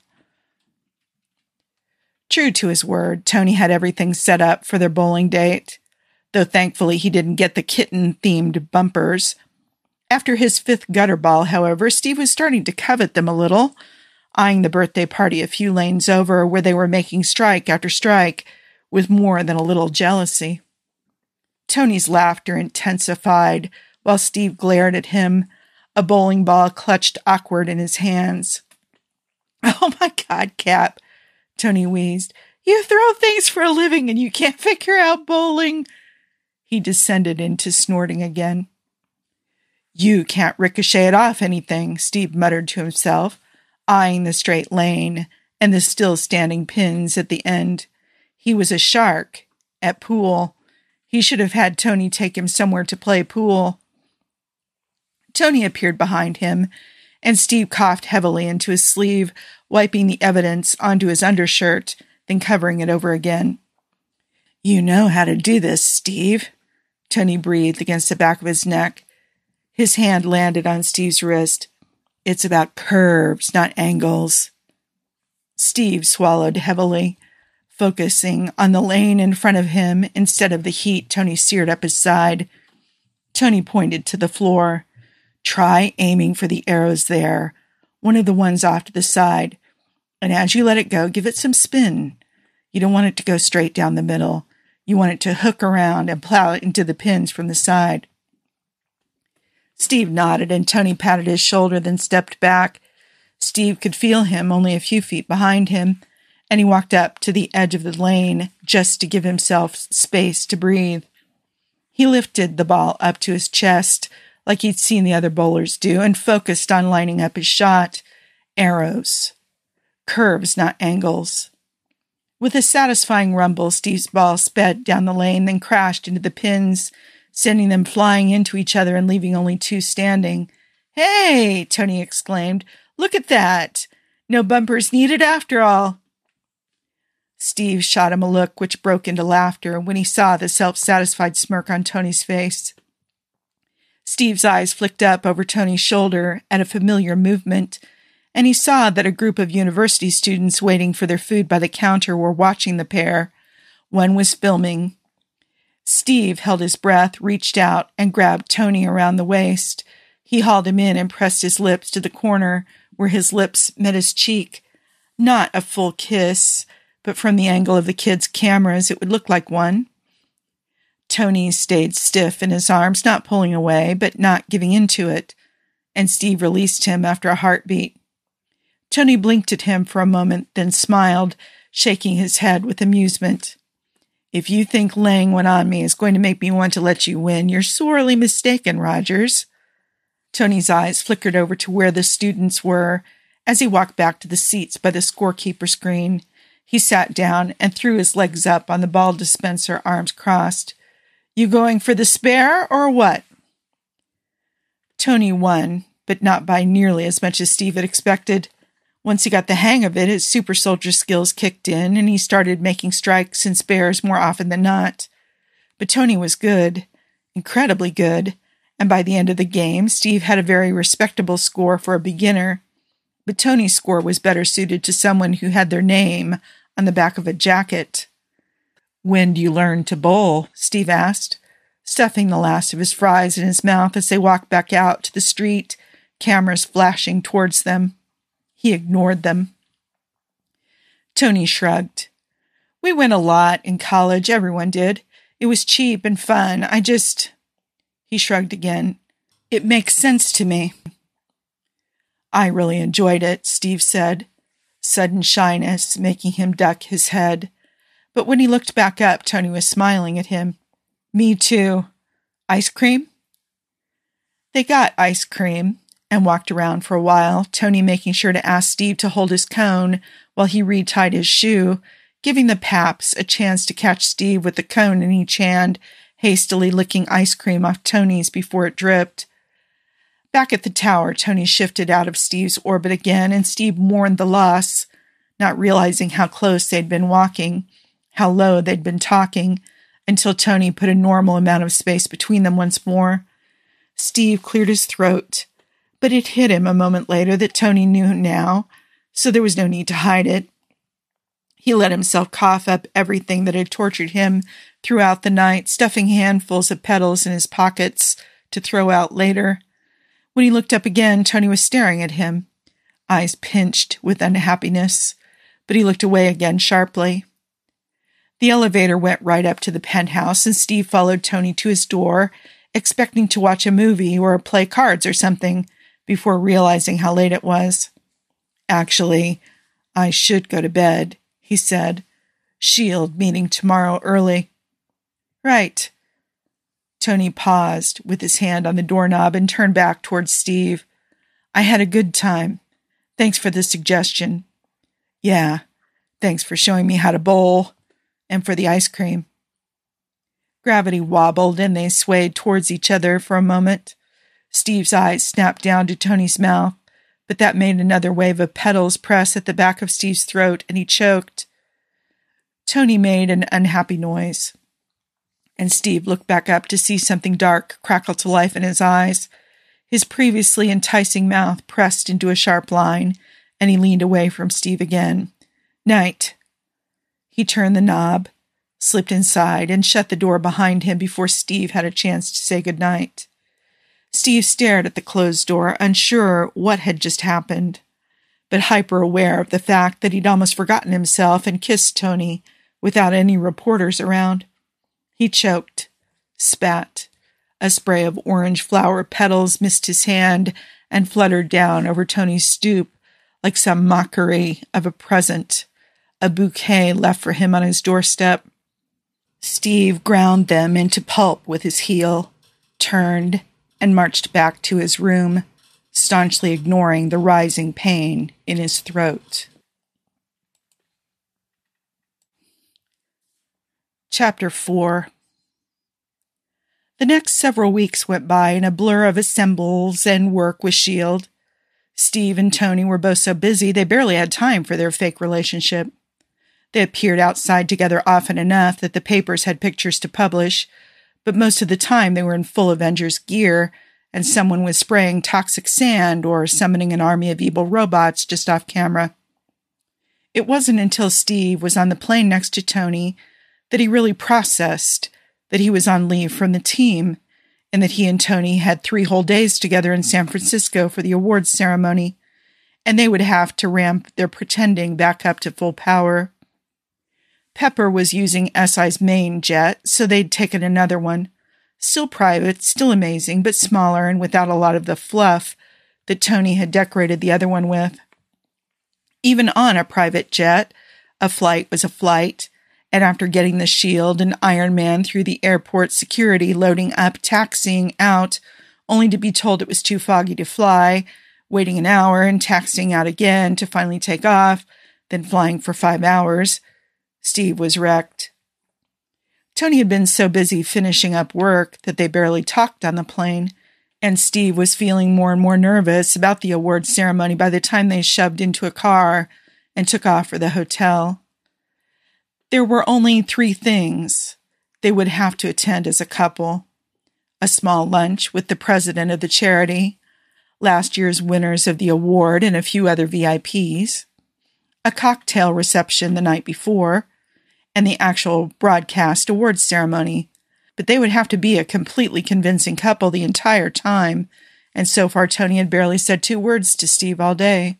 S1: True to his word, Tony had everything set up for their bowling date, though thankfully he didn't get the kitten-themed bumpers. After his fifth gutter ball, however, Steve was starting to covet them a little, eyeing the birthday party a few lanes over where they were making strike after strike with more than a little jealousy. Tony's laughter intensified while Steve glared at him, a bowling ball clutched awkward in his hands. Oh my God, Cap, Tony wheezed. You throw things for a living and you can't figure out bowling. He descended into snorting again. You can't ricochet it off anything, Steve muttered to himself, eyeing the straight lane and the still standing pins at the end. He was a shark at pool. He should have had Tony take him somewhere to play pool. Tony appeared behind him, and Steve coughed heavily into his sleeve, wiping the evidence onto his undershirt, then covering it over again. You know how to do this, Steve, Tony breathed against the back of his neck. His hand landed on Steve's wrist. It's about curves, not angles. Steve swallowed heavily, focusing on the lane in front of him instead of the heat Tony seared up his side. Tony pointed to the floor. Try aiming for the arrows there, one of the ones off to the side. And as you let it go, give it some spin. You don't want it to go straight down the middle. You want it to hook around and plow it into the pins from the side. Steve nodded, and Tony patted his shoulder, then stepped back. Steve could feel him only a few feet behind him, and he walked up to the edge of the lane just to give himself space to breathe. He lifted the ball up to his chest, like he'd seen the other bowlers do, and focused on lining up his shot. Arrows. Curves, not angles. With a satisfying rumble, Steve's ball sped down the lane, then crashed into the pins, sending them flying into each other and leaving only two standing. Hey, Tony exclaimed. Look at that. No bumpers needed after all. Steve shot him a look which broke into laughter when he saw the self-satisfied smirk on Tony's face. Steve's eyes flicked up over Tony's shoulder at a familiar movement, and he saw that a group of university students waiting for their food by the counter were watching the pair. One was filming. Steve held his breath, reached out, and grabbed Tony around the waist. He hauled him in and pressed his lips to the corner where his lips met his cheek. Not a full kiss, but from the angle of the kids' cameras, it would look like one. Tony stayed stiff in his arms, not pulling away, but not giving into it, and Steve released him after a heartbeat. Tony blinked at him for a moment, then smiled, shaking his head with amusement. "If you think laying one on me is going to make me want to let you win, you're sorely mistaken, Rogers." Tony's eyes flickered over to where the students were as he walked back to the seats by the scorekeeper screen. He sat down and threw his legs up on the ball dispenser, arms crossed. "You going for the spare or what?" Tony won, but not by nearly as much as Steve had expected. Once he got the hang of it, his super soldier skills kicked in, and he started making strikes and spares more often than not. But Tony was good, incredibly good, and by the end of the game, Steve had a very respectable score for a beginner. But Tony's score was better suited to someone who had their name on the back of a jacket. "When do you learn to bowl?" Steve asked, stuffing the last of his fries in his mouth as they walked back out to the street, cameras flashing towards them. He ignored them. Tony shrugged. "We went a lot in college. Everyone did. It was cheap and fun. I just..." He shrugged again. "It makes sense to me." "I really enjoyed it," Steve said, sudden shyness making him duck his head. But when he looked back up, Tony was smiling at him. "Me too. Ice cream?" They got ice cream and walked around for a while, Tony making sure to ask Steve to hold his cone while he retied his shoe, giving the Paps a chance to catch Steve with the cone in each hand, hastily licking ice cream off Tony's before it dripped. Back at the tower, Tony shifted out of Steve's orbit again, and Steve mourned the loss, not realizing how close they'd been walking, how low they'd been talking, until Tony put a normal amount of space between them once more. Steve cleared his throat, but it hit him a moment later that Tony knew now, so there was no need to hide it. He let himself cough up everything that had tortured him throughout the night, stuffing handfuls of petals in his pockets to throw out later. When he looked up again, Tony was staring at him, eyes pinched with unhappiness, but he looked away again sharply. The elevator went right up to the penthouse, and Steve followed Tony to his door, expecting to watch a movie or play cards or something, before realizing how late it was. "Actually, I should go to bed," he said. "Shield meeting tomorrow early." "Right." Tony paused with his hand on the doorknob and turned back towards Steve. "I had a good time. Thanks for the suggestion." "Yeah, thanks for showing me how to bowl. And for the ice cream." Gravity wobbled, and they swayed towards each other for a moment. Steve's eyes snapped down to Tony's mouth, but that made another wave of petals press at the back of Steve's throat, and he choked. Tony made an unhappy noise, and Steve looked back up to see something dark crackle to life in his eyes. His previously enticing mouth pressed into a sharp line, and he leaned away from Steve again. "Night." He turned the knob, slipped inside, and shut the door behind him before Steve had a chance to say goodnight. Steve stared at the closed door, unsure what had just happened, but hyper-aware of the fact that he'd almost forgotten himself and kissed Tony without any reporters around. He choked, spat. A spray of orange flower petals missed his hand and fluttered down over Tony's stoop like some mockery of a present, a bouquet left for him on his doorstep. Steve ground them into pulp with his heel, turned, and marched back to his room, staunchly ignoring the rising pain in his throat. Chapter four. The next several weeks went by in a blur of assembles and work with Shield. Steve and Tony were both so busy they barely had time for their fake relationship. They appeared outside together often enough that the papers had pictures to publish, but most of the time they were in full Avengers gear, and someone was spraying toxic sand or summoning an army of evil robots just off camera. It wasn't until Steve was on the plane next to Tony that he really processed that he was on leave from the team and that he and Tony had three whole days together in San Francisco for the awards ceremony, and they would have to ramp their pretending back up to full power. Pepper was using S I's main jet, so they'd taken another one. Still private, still amazing, but smaller and without a lot of the fluff that Tony had decorated the other one with. Even on a private jet, a flight was a flight, and after getting the Shield and Iron Man through the airport security, loading up, taxiing out, only to be told it was too foggy to fly, waiting an hour and taxiing out again to finally take off, then flying for five hours, Steve was wrecked. Tony had been so busy finishing up work that they barely talked on the plane, and Steve was feeling more and more nervous about the award ceremony by the time they shoved into a car and took off for the hotel. There were only three things they would have to attend as a couple: a small lunch with the president of the charity, last year's winners of the award and a few other V I Ps, a cocktail reception the night before, and the actual broadcast awards ceremony. But they would have to be a completely convincing couple the entire time, and so far Tony had barely said two words to Steve all day.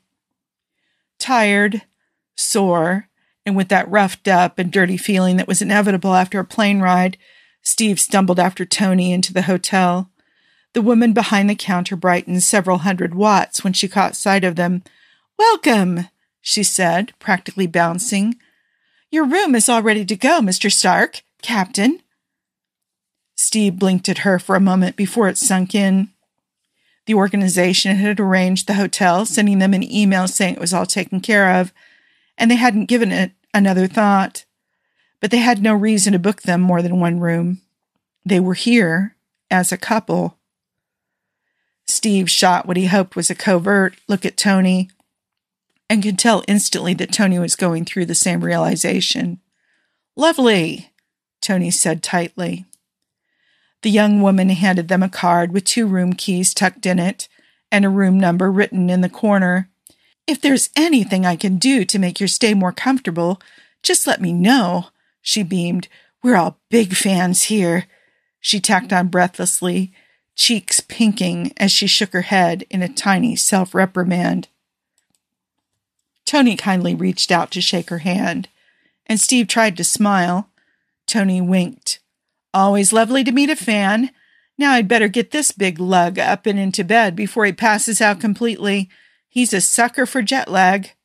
S1: Tired, sore, and with that roughed up and dirty feeling that was inevitable after a plane ride, Steve stumbled after Tony into the hotel. The woman behind the counter brightened several hundred watts when she caught sight of them. "Welcome," she said, practically bouncing. "Your room is all ready to go, Mister Stark, Captain." Steve blinked at her for a moment before it sunk in. The organization had arranged the hotel, sending them an email saying it was all taken care of, and they hadn't given it another thought. But they had no reason to book them more than one room. They were here as a couple. Steve shot what he hoped was a covert look at Tony, and could tell instantly that Tony was going through the same realization. "Lovely," Tony said tightly. The young woman handed them a card with two room keys tucked in it and a room number written in the corner. "If there's anything I can do to make your stay more comfortable, just let me know," she beamed. "We're all big fans here," she tacked on breathlessly, cheeks pinking as she shook her head in a tiny self-reprimand. Tony kindly reached out to shake her hand, and Steve tried to smile. Tony winked. "Always lovely to meet a fan. Now I'd better get this big lug up and into bed before he passes out completely. He's a sucker for jet lag."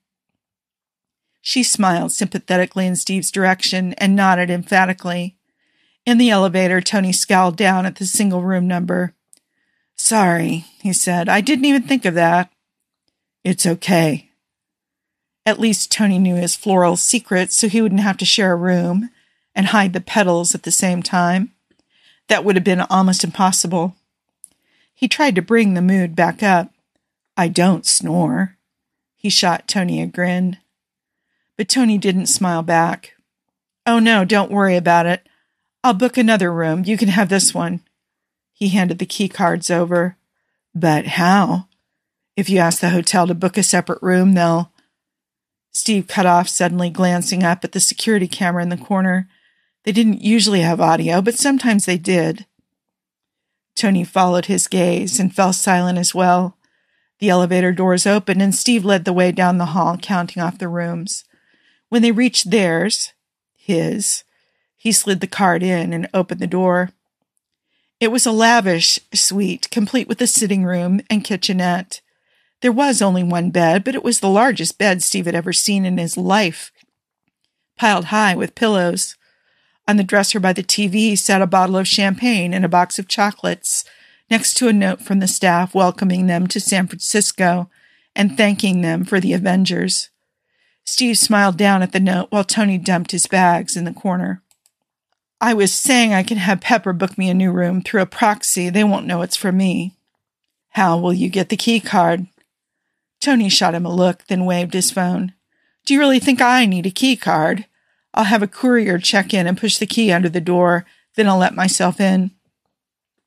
S1: She smiled sympathetically in Steve's direction and nodded emphatically. In the elevator, Tony scowled down at the single room number. "Sorry," he said. "I didn't even think of that." "It's okay." At least Tony knew his floral secrets, so he wouldn't have to share a room and hide the petals at the same time. That would have been almost impossible. He tried to bring the mood back up. "I don't snore." He shot Tony a grin. But Tony didn't smile back. "Oh no, don't worry about it. I'll book another room. You can have this one." He handed the key cards over. "But how? If you ask the hotel to book a separate room, they'll..." Steve cut off suddenly, glancing up at the security camera in the corner. They didn't usually have audio, but sometimes they did. Tony followed his gaze and fell silent as well. The elevator doors opened, and Steve led the way down the hall, counting off the rooms. When they reached theirs, his, he slid the card in and opened the door. It was a lavish suite, complete with a sitting room and kitchenette. There was only one bed, but it was the largest bed Steve had ever seen in his life, piled high with pillows. On the dresser by the T V sat a bottle of champagne and a box of chocolates, next to a note from the staff welcoming them to San Francisco and thanking them for the Avengers. Steve smiled down at the note while Tony dumped his bags in the corner. "I was saying I can have Pepper book me a new room through a proxy. They won't know it's from me." "How will you get the key card?" Tony shot him a look, then waved his phone. "Do you really think I need a key card? I'll have a courier check in and push the key under the door, then I'll let myself in."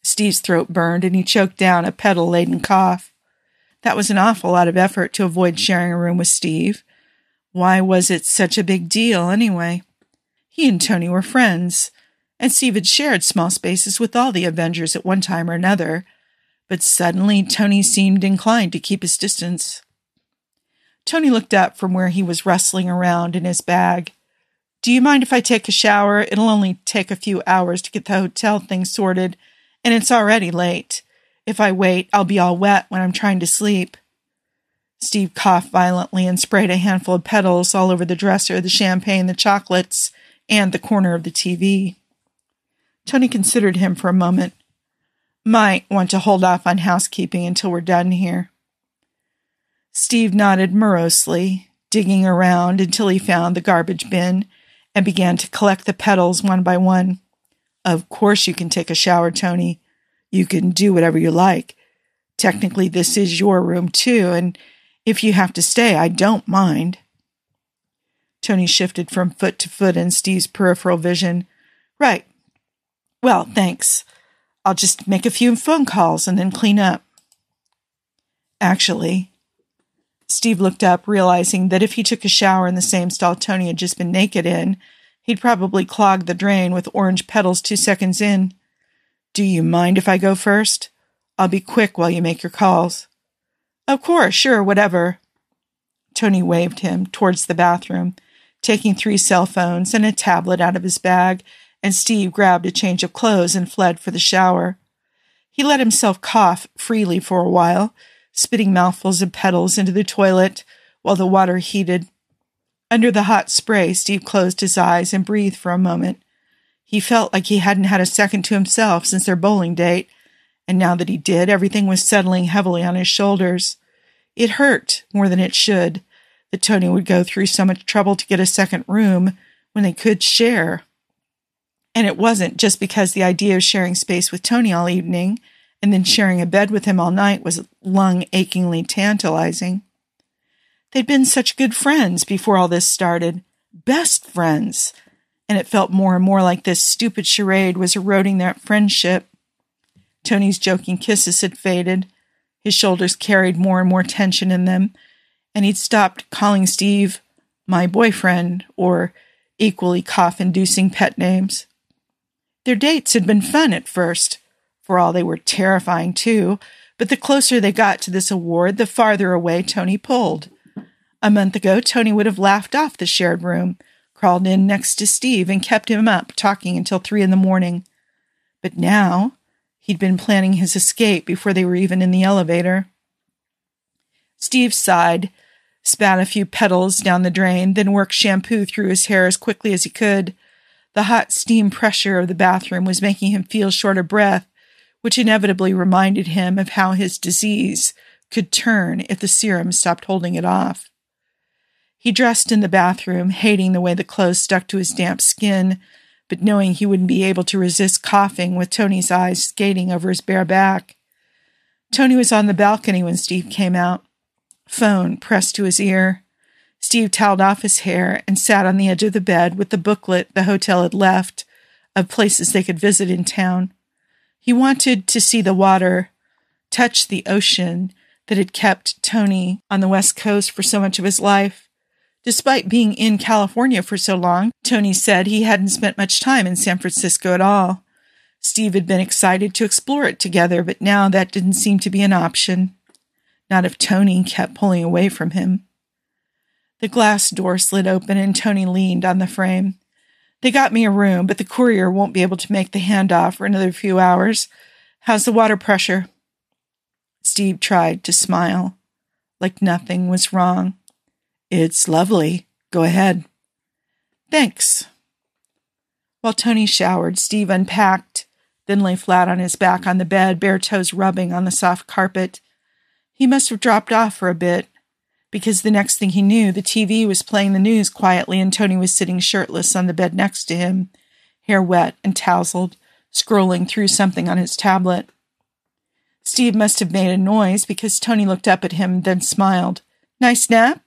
S1: Steve's throat burned, and he choked down a petal-laden cough. That was an awful lot of effort to avoid sharing a room with Steve. Why was it such a big deal, anyway? He and Tony were friends, and Steve had shared small spaces with all the Avengers at one time or another, but suddenly Tony seemed inclined to keep his distance. Tony looked up from where he was rustling around in his bag. "Do you mind if I take a shower? It'll only take a few hours to get the hotel thing sorted, and it's already late. If I wait, I'll be all wet when I'm trying to sleep." Steve coughed violently and sprayed a handful of petals all over the dresser, the champagne, the chocolates, and the corner of the T V. Tony considered him for a moment. "Might want to hold off on housekeeping until we're done here." Steve nodded morosely, digging around until he found the garbage bin and began to collect the petals one by one. "Of course you can take a shower, Tony. You can do whatever you like. Technically, this is your room, too, and if you have to stay, I don't mind." Tony shifted from foot to foot in Steve's peripheral vision. "Right. Well, thanks. I'll just make a few phone calls and then clean up." Actually, Steve looked up, realizing that if he took a shower in the same stall Tony had just been naked in, he'd probably clog the drain with orange petals two seconds in. "Do you mind if I go first? I'll be quick while you make your calls." "Of course, sure, whatever." Tony waved him towards the bathroom, taking three cell phones and a tablet out of his bag, and Steve grabbed a change of clothes and fled for the shower. He let himself cough freely for a while, spitting mouthfuls of petals into the toilet while the water heated. Under the hot spray, Steve closed his eyes and breathed for a moment. He felt like he hadn't had a second to himself since their bowling date, and now that he did, everything was settling heavily on his shoulders. It hurt more than it should that Tony would go through so much trouble to get a second room when they could share. And it wasn't just because the idea of sharing space with Tony all evening and then sharing a bed with him all night was lung-achingly tantalizing. They'd been such good friends before all this started. Best friends. And it felt more and more like this stupid charade was eroding that friendship. Tony's joking kisses had faded. His shoulders carried more and more tension in them, and he'd stopped calling Steve my boyfriend or equally cough-inducing pet names. Their dates had been fun at first. For all they were terrifying, too, but the closer they got to this award, the farther away Tony pulled. A month ago, Tony would have laughed off the shared room, crawled in next to Steve, and kept him up, talking until three in the morning. But now, he'd been planning his escape before they were even in the elevator. Steve sighed, spat a few petals down the drain, then worked shampoo through his hair as quickly as he could. The hot steam pressure of the bathroom was making him feel short of breath, which inevitably reminded him of how his disease could turn if the serum stopped holding it off. He dressed in the bathroom, hating the way the clothes stuck to his damp skin, but knowing he wouldn't be able to resist coughing with Tony's eyes skating over his bare back. Tony was on the balcony when Steve came out, phone pressed to his ear. Steve toweled off his hair and sat on the edge of the bed with the booklet the hotel had left of places they could visit in town. He wanted to see the water, touch the ocean that had kept Tony on the West Coast for so much of his life. Despite being in California for so long, Tony said he hadn't spent much time in San Francisco at all. Steve had been excited to explore it together, but now that didn't seem to be an option. Not if Tony kept pulling away from him. The glass door slid open and Tony leaned on the frame. "They got me a room, but the courier won't be able to make the handoff for another few hours. How's the water pressure?" Steve tried to smile, like nothing was wrong. "It's lovely. Go ahead." "Thanks." While Tony showered, Steve unpacked, then lay flat on his back on the bed, bare toes rubbing on the soft carpet. He must have dropped off for a bit, because the next thing he knew, the T V was playing the news quietly and Tony was sitting shirtless on the bed next to him, hair wet and tousled, scrolling through something on his tablet. Steve must have made a noise because Tony looked up at him, then smiled. "Nice nap?"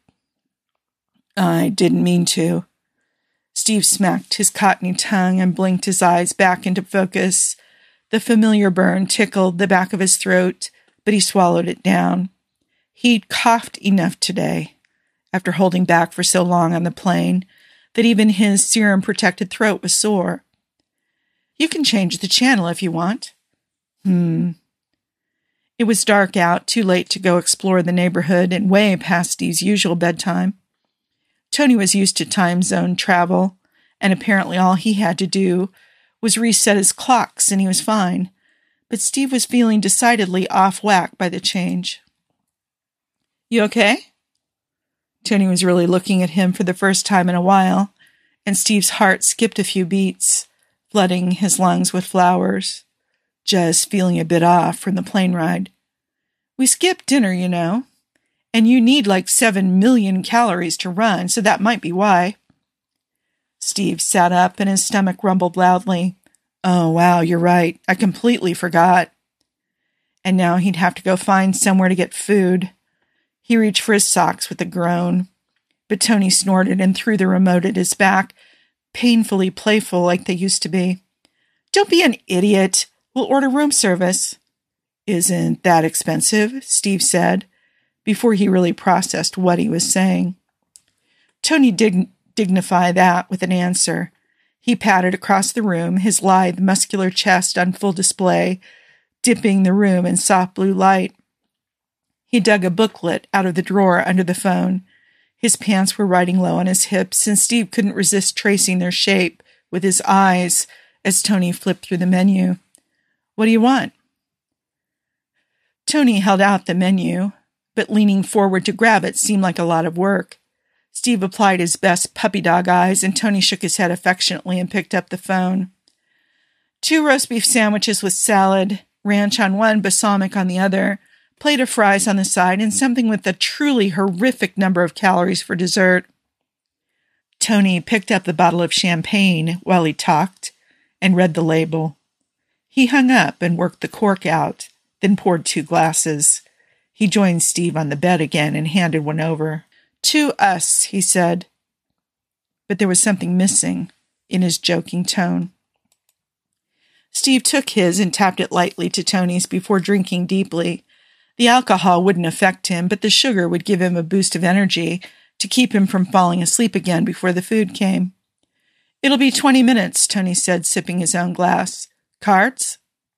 S1: "I didn't mean to." Steve smacked his cottony tongue and blinked his eyes back into focus. The familiar burn tickled the back of his throat, but he swallowed it down. He'd coughed enough today, after holding back for so long on the plane, that even his serum-protected throat was sore. You can change the channel if you want. Hmm. It was dark out, too late to go explore the neighborhood, and way past Steve's usual bedtime. Tony was used to time zone travel, and apparently all he had to do was reset his clocks, and he was fine. But Steve was feeling decidedly off whack by the change. You okay? Tony was really looking at him for the first time in a while, and Steve's heart skipped a few beats, flooding his lungs with flowers. Just feeling a bit off from the plane ride. We skipped dinner, you know, and you need like seven million calories to run, so that might be why. Steve sat up and his stomach rumbled loudly. Oh, wow, you're right. I completely forgot. And now he'd have to go find somewhere to get food. He reached for his socks with a groan, but Tony snorted and threw the remote at his back, painfully playful like they used to be. Don't be an idiot. We'll order room service. Isn't that expensive? Steve said, before he really processed what he was saying. Tony didn't dignify that with an answer. He padded across the room, his lithe, muscular chest on full display, dipping the room in soft blue light. He dug a booklet out of the drawer under the phone. His pants were riding low on his hips, and Steve couldn't resist tracing their shape with his eyes as Tony flipped through the menu. What do you want? Tony held out the menu, but leaning forward to grab it seemed like a lot of work. Steve applied his best puppy dog eyes, and Tony shook his head affectionately and picked up the phone. Two roast beef sandwiches with salad, ranch on one, balsamic on the other, plate of fries on the side, and something with a truly horrific number of calories for dessert. Tony picked up the bottle of champagne while he talked and read the label. He hung up and worked the cork out, then poured two glasses. He joined Steve on the bed again and handed one over. To us, he said. But there was something missing in his joking tone. Steve took his and tapped it lightly to Tony's before drinking deeply. The alcohol wouldn't affect him, but the sugar would give him a boost of energy to keep him from falling asleep again before the food came. It'll be twenty minutes, Tony said, sipping his own glass. Cards?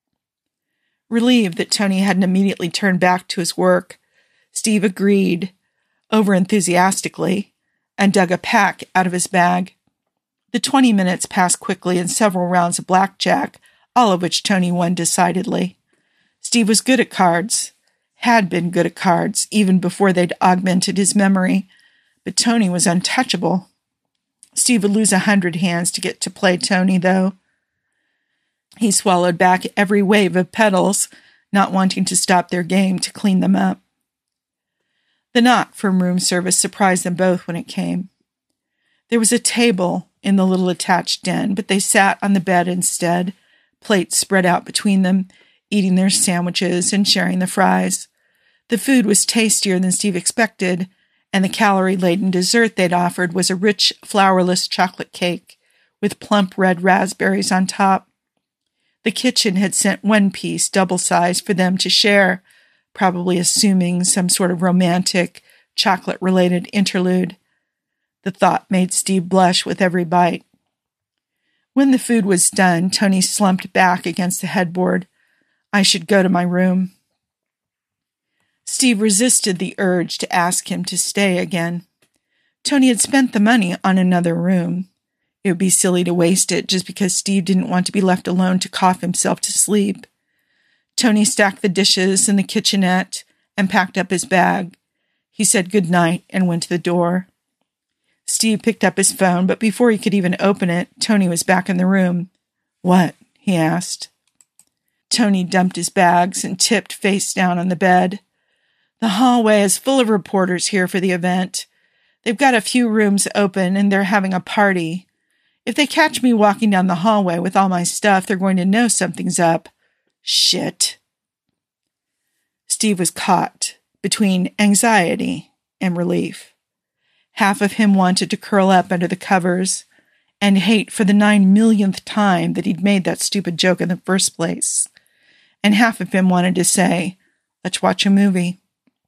S1: Relieved that Tony hadn't immediately turned back to his work, Steve agreed, over-enthusiastically, and dug a pack out of his bag. The twenty minutes passed quickly in several rounds of blackjack, all of which Tony won decidedly. Steve was good at cards, had been good at cards, even before they'd augmented his memory, but Tony was untouchable. Steve would lose a hundred hands to get to play Tony, though. He swallowed back every wave of petals, not wanting to stop their game to clean them up. The knock from room service surprised them both when it came. There was a table in the little attached den, but they sat on the bed instead, plates spread out between them, eating their sandwiches and sharing the fries. The food was tastier than Steve expected, and the calorie-laden dessert they'd offered was a rich, flourless chocolate cake with plump red raspberries on top. The kitchen had sent one piece double-sized for them to share, probably assuming some sort of romantic, chocolate-related interlude. The thought made Steve blush with every bite. When the food was done, Tony slumped back against the headboard. I should go to my room. Steve resisted the urge to ask him to stay again. Tony had spent the money on another room. It would be silly to waste it just because Steve didn't want to be left alone to cough himself to sleep. Tony stacked the dishes in the kitchenette and packed up his bag. He said good night and went to the door. Steve picked up his phone, but before he could even open it, Tony was back in the room. What? He asked. Tony dumped his bags and tipped face down on the bed. The hallway is full of reporters here for the event. They've got a few rooms open and they're having a party. If they catch me walking down the hallway with all my stuff, they're going to know something's up. Shit. Steve was caught between anxiety and relief. Half of him wanted to curl up under the covers, and hate for the nine millionth time that he'd made that stupid joke in the first place. And half of him wanted to say, "Let's watch a movie."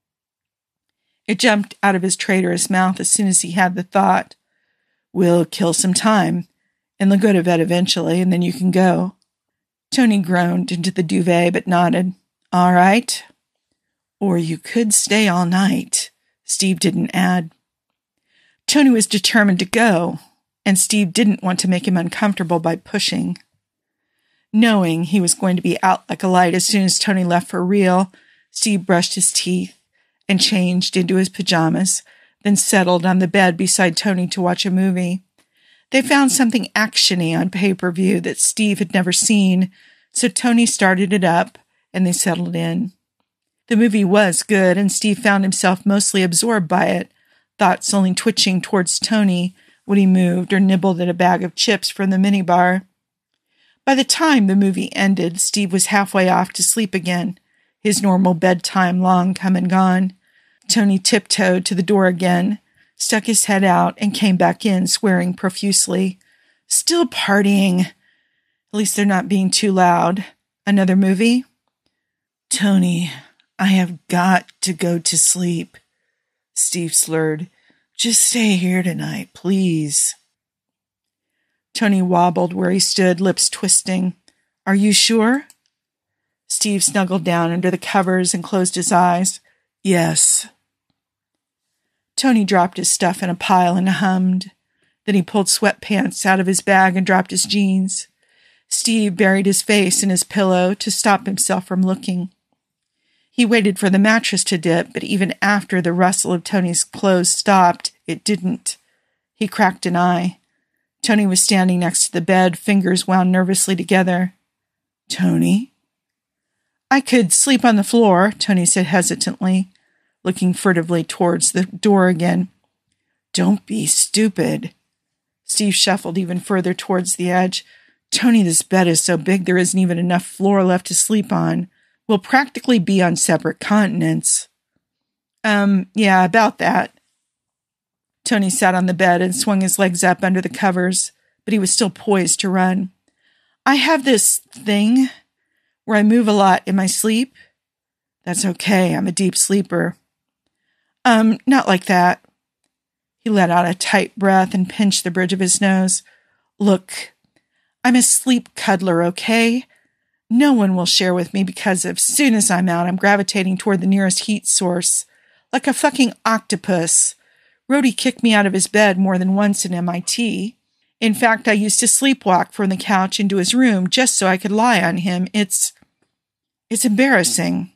S1: It jumped out of his traitorous mouth as soon as he had the thought, "We'll kill some time, and they'll go to bed eventually, and then you can go." Tony groaned into the duvet but nodded. "All right." "Or you could stay all night," Steve didn't add. Tony was determined to go, and Steve didn't want to make him uncomfortable by pushing. Knowing he was going to be out like a light as soon as Tony left for real, Steve brushed his teeth and changed into his pajamas, then settled on the bed beside Tony to watch a movie. They found something action-y on pay-per-view that Steve had never seen, so Tony started it up, and they settled in. The movie was good, and Steve found himself mostly absorbed by it, thoughts only twitching towards Tony when he moved or nibbled at a bag of chips from the minibar. By the time the movie ended, Steve was halfway off to sleep again, his normal bedtime long come and gone. Tony tiptoed to the door again, stuck his head out, and came back in, swearing profusely. "Still partying. At least they're not being too loud. Another movie?" "Tony, I have got to go to sleep," Steve slurred. "Just stay here tonight, please." Tony wobbled where he stood, lips twisting. "Are you sure?" Steve snuggled down under the covers and closed his eyes. "Yes." Tony dropped his stuff in a pile and hummed. Then he pulled sweatpants out of his bag and dropped his jeans. Steve buried his face in his pillow to stop himself from looking. He waited for the mattress to dip, but even after the rustle of Tony's clothes stopped, it didn't. He cracked an eye. Tony was standing next to the bed, fingers wound nervously together. "Tony?" "I could sleep on the floor," Tony said hesitantly, looking furtively towards the door again. "Don't be stupid." Steve shuffled even further towards the edge. "Tony, this bed is so big there isn't even enough floor left to sleep on. We'll practically be on separate continents." Um, yeah, about that." Tony sat on the bed and swung his legs up under the covers, but he was still poised to run. "I have this thing where I move a lot in my sleep." "That's okay. I'm a deep sleeper." Um, not like that." He let out a tight breath and pinched the bridge of his nose. "Look, I'm a sleep cuddler, okay? No one will share with me because as soon as I'm out, I'm gravitating toward the nearest heat source. Like a fucking octopus. Rhodey kicked me out of his bed more than once in M I T. In fact, I used to sleepwalk from the couch into his room just so I could lie on him. It's... it's embarrassing."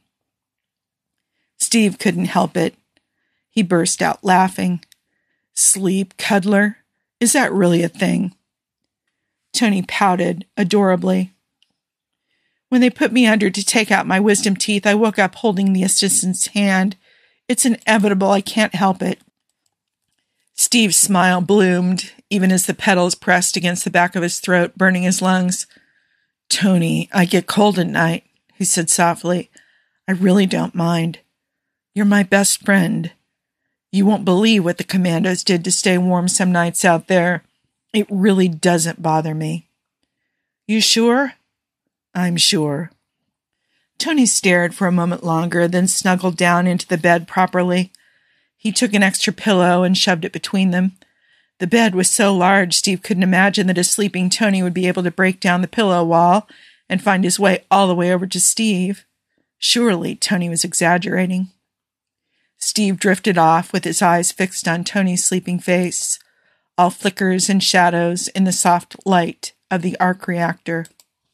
S1: Steve couldn't help it. He burst out laughing. "Sleep cuddler? Is that really a thing?" Tony pouted adorably. "When they put me under to take out my wisdom teeth, I woke up holding the assistant's hand. It's inevitable. I can't help it." Steve's smile bloomed, even as the petals pressed against the back of his throat, burning his lungs. "Tony, I get cold at night," he said softly. "I really don't mind. You're my best friend. You won't believe what the commandos did to stay warm some nights out there. It really doesn't bother me." "You sure?" "I'm sure." Tony stared for a moment longer, then snuggled down into the bed properly. He took an extra pillow and shoved it between them. The bed was so large, Steve couldn't imagine that a sleeping Tony would be able to break down the pillow wall and find his way all the way over to Steve. Surely Tony was exaggerating. Steve drifted off with his eyes fixed on Tony's sleeping face, all flickers and shadows in the soft light of the arc reactor.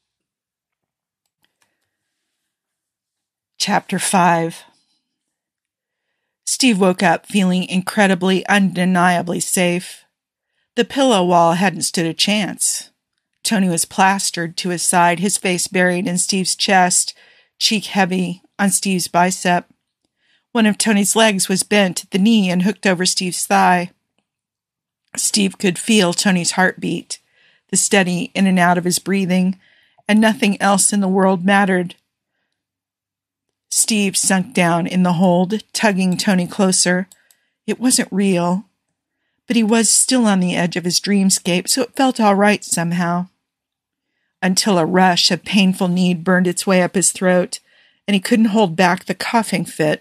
S1: Chapter five. Steve woke up feeling incredibly, undeniably safe. The pillow wall hadn't stood a chance. Tony was plastered to his side, his face buried in Steve's chest, cheek heavy on Steve's bicep. One of Tony's legs was bent at the knee and hooked over Steve's thigh. Steve could feel Tony's heartbeat, the steady in and out of his breathing, and nothing else in the world mattered. Steve sunk down in the hold, tugging Tony closer. It wasn't real, but he was still on the edge of his dreamscape, so it felt all right somehow. Until a rush of painful need burned its way up his throat, and he couldn't hold back the coughing fit.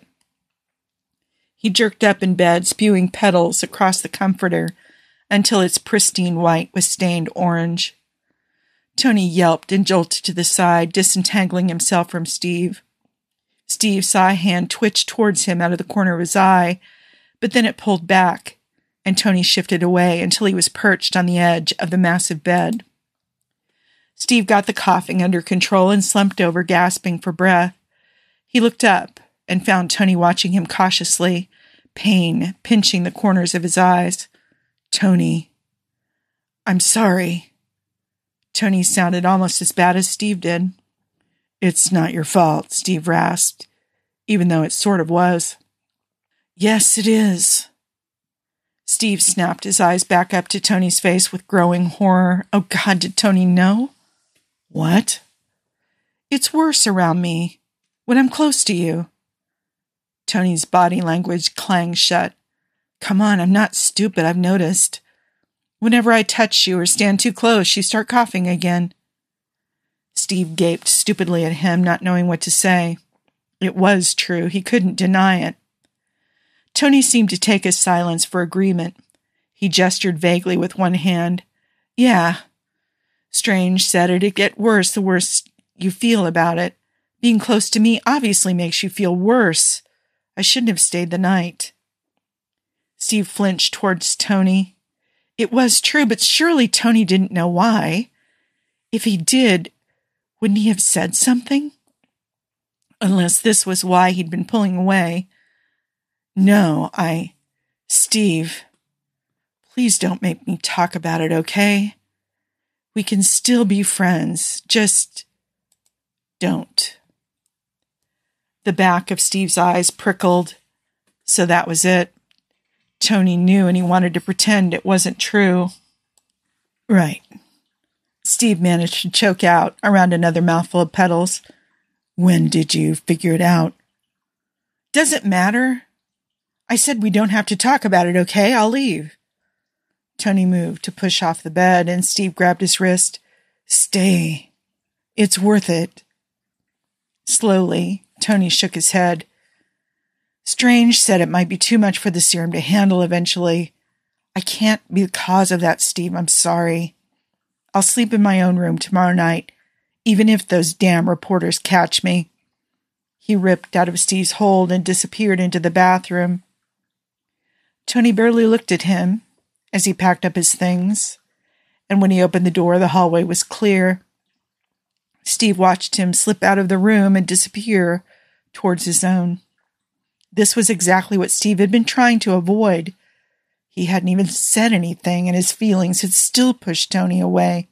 S1: He jerked up in bed, spewing petals across the comforter until its pristine white was stained orange. Tony yelped and jolted to the side, disentangling himself from Steve. Steve saw a hand twitch towards him out of the corner of his eye, but then it pulled back, and Tony shifted away until he was perched on the edge of the massive bed. Steve got the coughing under control and slumped over, gasping for breath. He looked up and found Tony watching him cautiously, pain pinching the corners of his eyes. "Tony, I'm sorry." Tony sounded almost as bad as Steve did. "It's not your fault," Steve rasped, even though it sort of was. "Yes, it is." Steve snapped his eyes back up to Tony's face with growing horror. Oh God, did Tony know? "What?" "It's worse around me, when I'm close to you." Tony's body language clanged shut. "Come on, I'm not stupid, I've noticed. Whenever I touch you or stand too close, you start coughing again." Steve gaped stupidly at him, not knowing what to say. It was true. He couldn't deny it. Tony seemed to take his silence for agreement. He gestured vaguely with one hand. "Yeah." Strange said it'd get worse the worse you feel about it. Being close to me obviously makes you feel worse. I shouldn't have stayed the night. Steve flinched towards Tony. It was true, but surely Tony didn't know why. If he did, wouldn't he have said something? Unless this was why he'd been pulling away. "No, I... Steve, please don't make me talk about it, okay? We can still be friends. Just don't." The back of Steve's eyes prickled. So that was it. Tony knew, and he wanted to pretend it wasn't true. "Right." Steve managed to choke out around another mouthful of petals. "When did you figure it out?" "Doesn't matter. I said we don't have to talk about it, okay? I'll leave." Tony moved to push off the bed, and Steve grabbed his wrist. "Stay. It's worth it." Slowly, Tony shook his head. "Strange said it might be too much for the serum to handle eventually. I can't be the cause of that, Steve. I'm sorry. I'll sleep in my own room tomorrow night, even if those damn reporters catch me." He ripped out of Steve's hold and disappeared into the bathroom. Tony barely looked at him as he packed up his things, and when he opened the door, the hallway was clear. Steve watched him slip out of the room and disappear towards his own. This was exactly what Steve had been trying to avoid. He hadn't even said anything, and his feelings had still pushed Tony away.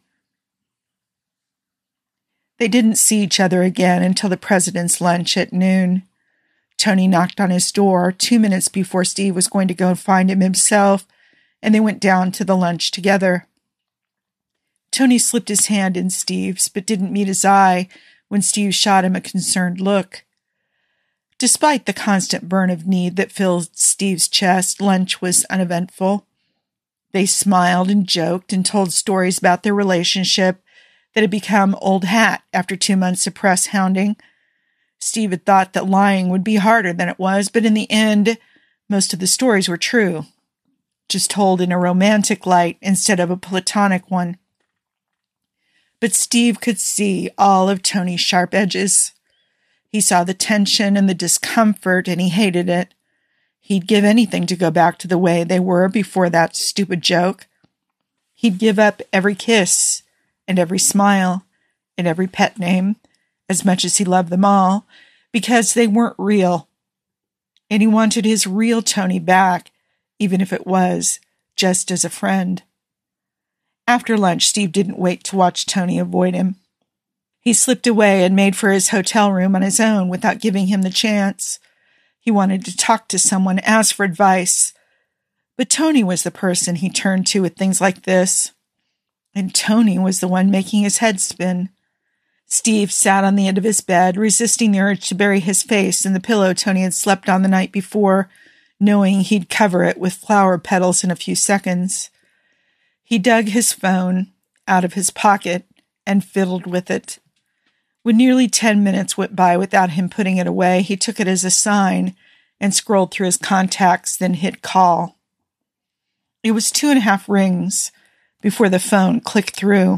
S1: They didn't see each other again until the president's lunch at noon. Tony knocked on his door two minutes before Steve was going to go find him himself, and they went down to the lunch together. Tony slipped his hand in Steve's, but didn't meet his eye when Steve shot him a concerned look. Despite the constant burn of need that filled Steve's chest, lunch was uneventful. They smiled and joked and told stories about their relationship that had become old hat after two months of press hounding. Steve had thought that lying would be harder than it was, but in the end, most of the stories were true, just told in a romantic light instead of a platonic one. But Steve could see all of Tony's sharp edges. He saw the tension and the discomfort, and he hated it. He'd give anything to go back to the way they were before that stupid joke. He'd give up every kiss and every smile and every pet name, as much as he loved them all, because they weren't real. And he wanted his real Tony back, even if it was just as a friend. After lunch, Steve didn't wait to watch Tony avoid him. He slipped away and made for his hotel room on his own without giving him the chance. He wanted to talk to someone, ask for advice. But Tony was the person he turned to with things like this. And Tony was the one making his head spin. Steve sat on the end of his bed, resisting the urge to bury his face in the pillow Tony had slept on the night before, knowing he'd cover it with flower petals in a few seconds. He dug his phone out of his pocket and fiddled with it. When nearly ten minutes went by without him putting it away, he took it as a sign and scrolled through his contacts, then hit call. It was two and a half rings before the phone clicked through.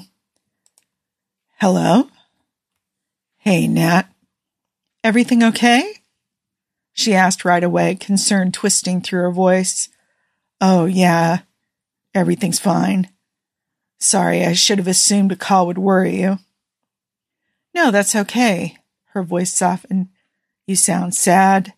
S1: Hello? Hey, Nat. Everything okay? She asked right away, concern twisting through her voice. Oh, yeah. Everything's fine. Sorry, I should have assumed a call would worry you. No, that's okay. Her voice softened. You sound sad.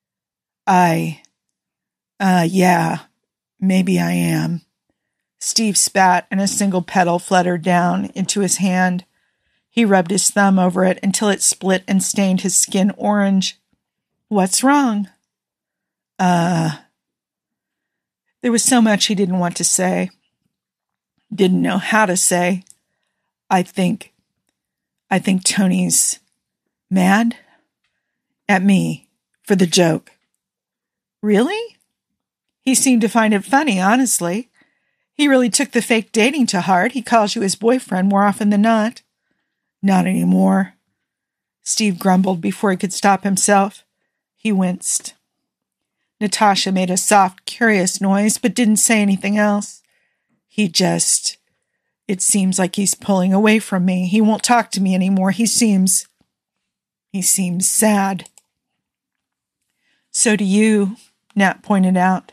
S1: I, uh, yeah, maybe I am. Steve spat and a single petal fluttered down into his hand. He rubbed his thumb over it until it split and stained his skin orange. What's wrong? Uh, there was so much he didn't want to say. Didn't know how to say. I think, I think Tony's mad at me for the joke. Really? He seemed to find it funny, honestly. He really took the fake dating to heart. He calls you his boyfriend more often than not. Not anymore. Steve grumbled before he could stop himself. He winced. Natasha made a soft, curious noise, but didn't say anything else. He just... It seems like he's pulling away from me. He won't talk to me anymore. He seems... He seems sad. So do you, Nat pointed out.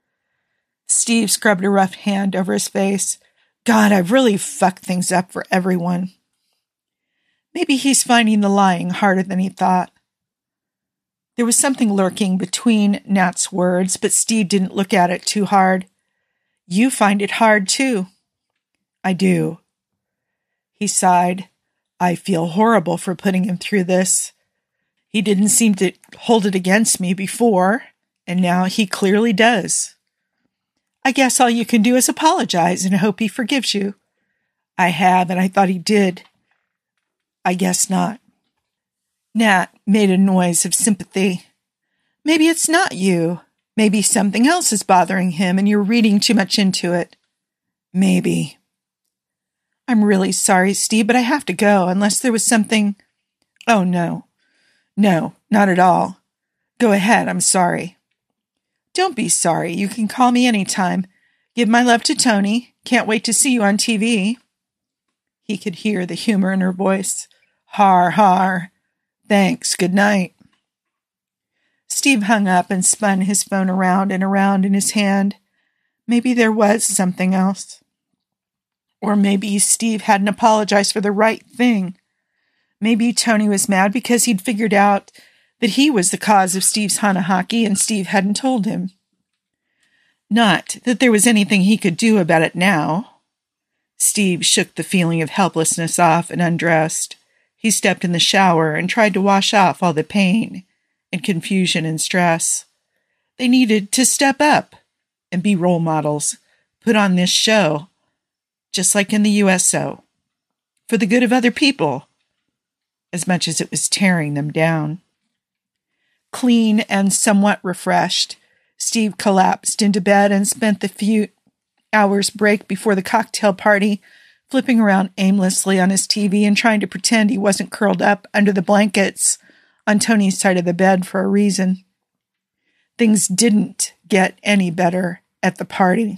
S1: Steve scrubbed a rough hand over his face. God, I've really fucked things up for everyone. Maybe he's finding the lying harder than he thought. There was something lurking between Nat's words, but Steve didn't look at it too hard. You find it hard, too. I do. He sighed. I feel horrible for putting him through this. He didn't seem to hold it against me before, and now he clearly does. I guess all you can do is apologize and hope he forgives you. I have, and I thought he did. I guess not. Nat made a noise of sympathy. Maybe it's not you. Maybe something else is bothering him and you're reading too much into it. Maybe. I'm really sorry, Steve, but I have to go unless there was something... Oh, no. No, not at all. Go ahead, I'm sorry. Don't be sorry. You can call me anytime. Give my love to Tony. Can't wait to see you on T V. He could hear the humor in her voice. Har, har. Thanks. Good night. Steve hung up and spun his phone around and around in his hand. Maybe there was something else. Or maybe Steve hadn't apologized for the right thing. Maybe Tony was mad because he'd figured out that he was the cause of Steve's Hanahaki and Steve hadn't told him. Not that there was anything he could do about it now. Steve shook the feeling of helplessness off and undressed. He stepped in the shower and tried to wash off all the pain and confusion and stress. They needed to step up and be role models, put on this show, just like in the U S O, for the good of other people, as much as it was tearing them down. Clean and somewhat refreshed, Steve collapsed into bed and spent the few hours break before the cocktail party flipping around aimlessly on his T V and trying to pretend he wasn't curled up under the blankets on Tony's side of the bed for a reason. Things didn't get any better at the party.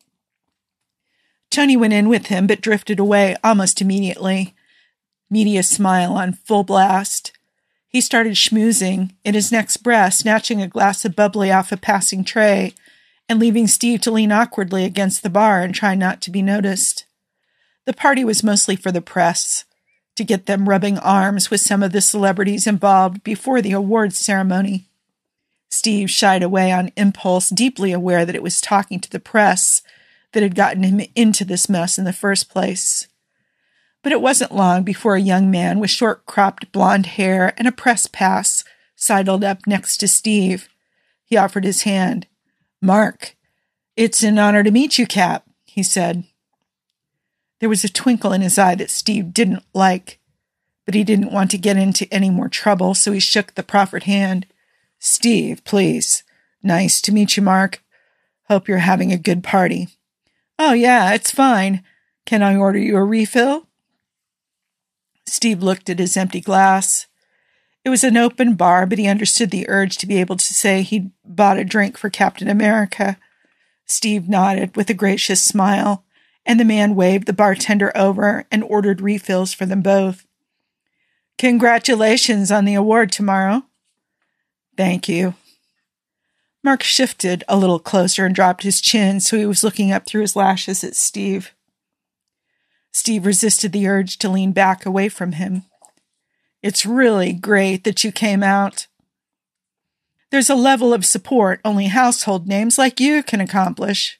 S1: Tony went in with him, but drifted away almost immediately, media smile on full blast. He started schmoozing in his next breath, snatching a glass of bubbly off a passing tray and leaving Steve to lean awkwardly against the bar and try not to be noticed. The party was mostly for the press, to get them rubbing arms with some of the celebrities involved before the awards ceremony. Steve shied away on impulse, deeply aware that it was talking to the press that had gotten him into this mess in the first place. But it wasn't long before a young man with short-cropped blonde hair and a press pass sidled up next to Steve. He offered his hand. "Mark, it's an honor to meet you, Cap," he said. There was a twinkle in his eye that Steve didn't like, but he didn't want to get into any more trouble, so he shook the proffered hand. "Steve, please, Nice to meet you, Mark. Hope you're having a good party. Oh, yeah, it's fine. Can I order you a refill? Steve looked at his empty glass. It was an open bar, but he understood the urge to be able to say he'd bought a drink for Captain America. Steve nodded with a gracious smile, and the man waved the bartender over and ordered refills for them both. Congratulations on the award tomorrow. Thank you. Mark shifted a little closer and dropped his chin so he was looking up through his lashes at Steve. Steve resisted the urge to lean back away from him. It's really great that you came out. There's a level of support only household names like you can accomplish.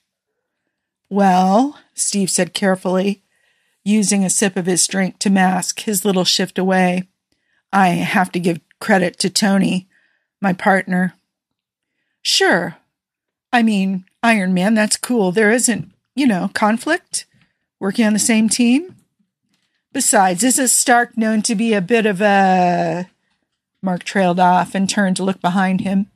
S1: Well, Steve said carefully, using a sip of his drink to mask his little shift away, I have to give credit to Tony, my partner. Sure. I mean, Iron Man, that's cool. There isn't, you know, conflict? Working on the same team? Besides, isn't Stark known to be a bit of a... Mark trailed off and turned to look behind him.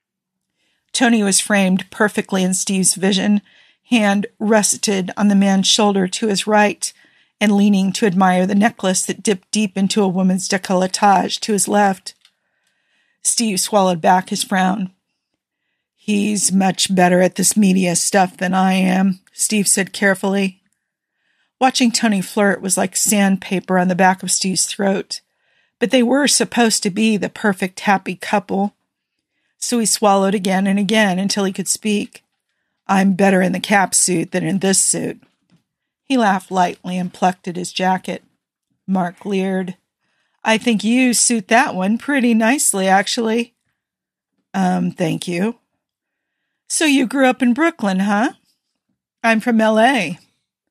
S1: Tony was framed perfectly in Steve's vision, hand rested on the man's shoulder to his right and leaning to admire the necklace that dipped deep into a woman's décolletage to his left. Steve swallowed back his frown. He's much better at this media stuff than I am, Steve said carefully. Watching Tony flirt was like sandpaper on the back of Steve's throat, but they were supposed to be the perfect happy couple. So he swallowed again and again until he could speak. I'm better in the cap suit than in this suit. He laughed lightly and plucked at his jacket. Mark leered. I think you suit that one pretty nicely, actually. Um, thank you. So you grew up in Brooklyn, huh? I'm from L A.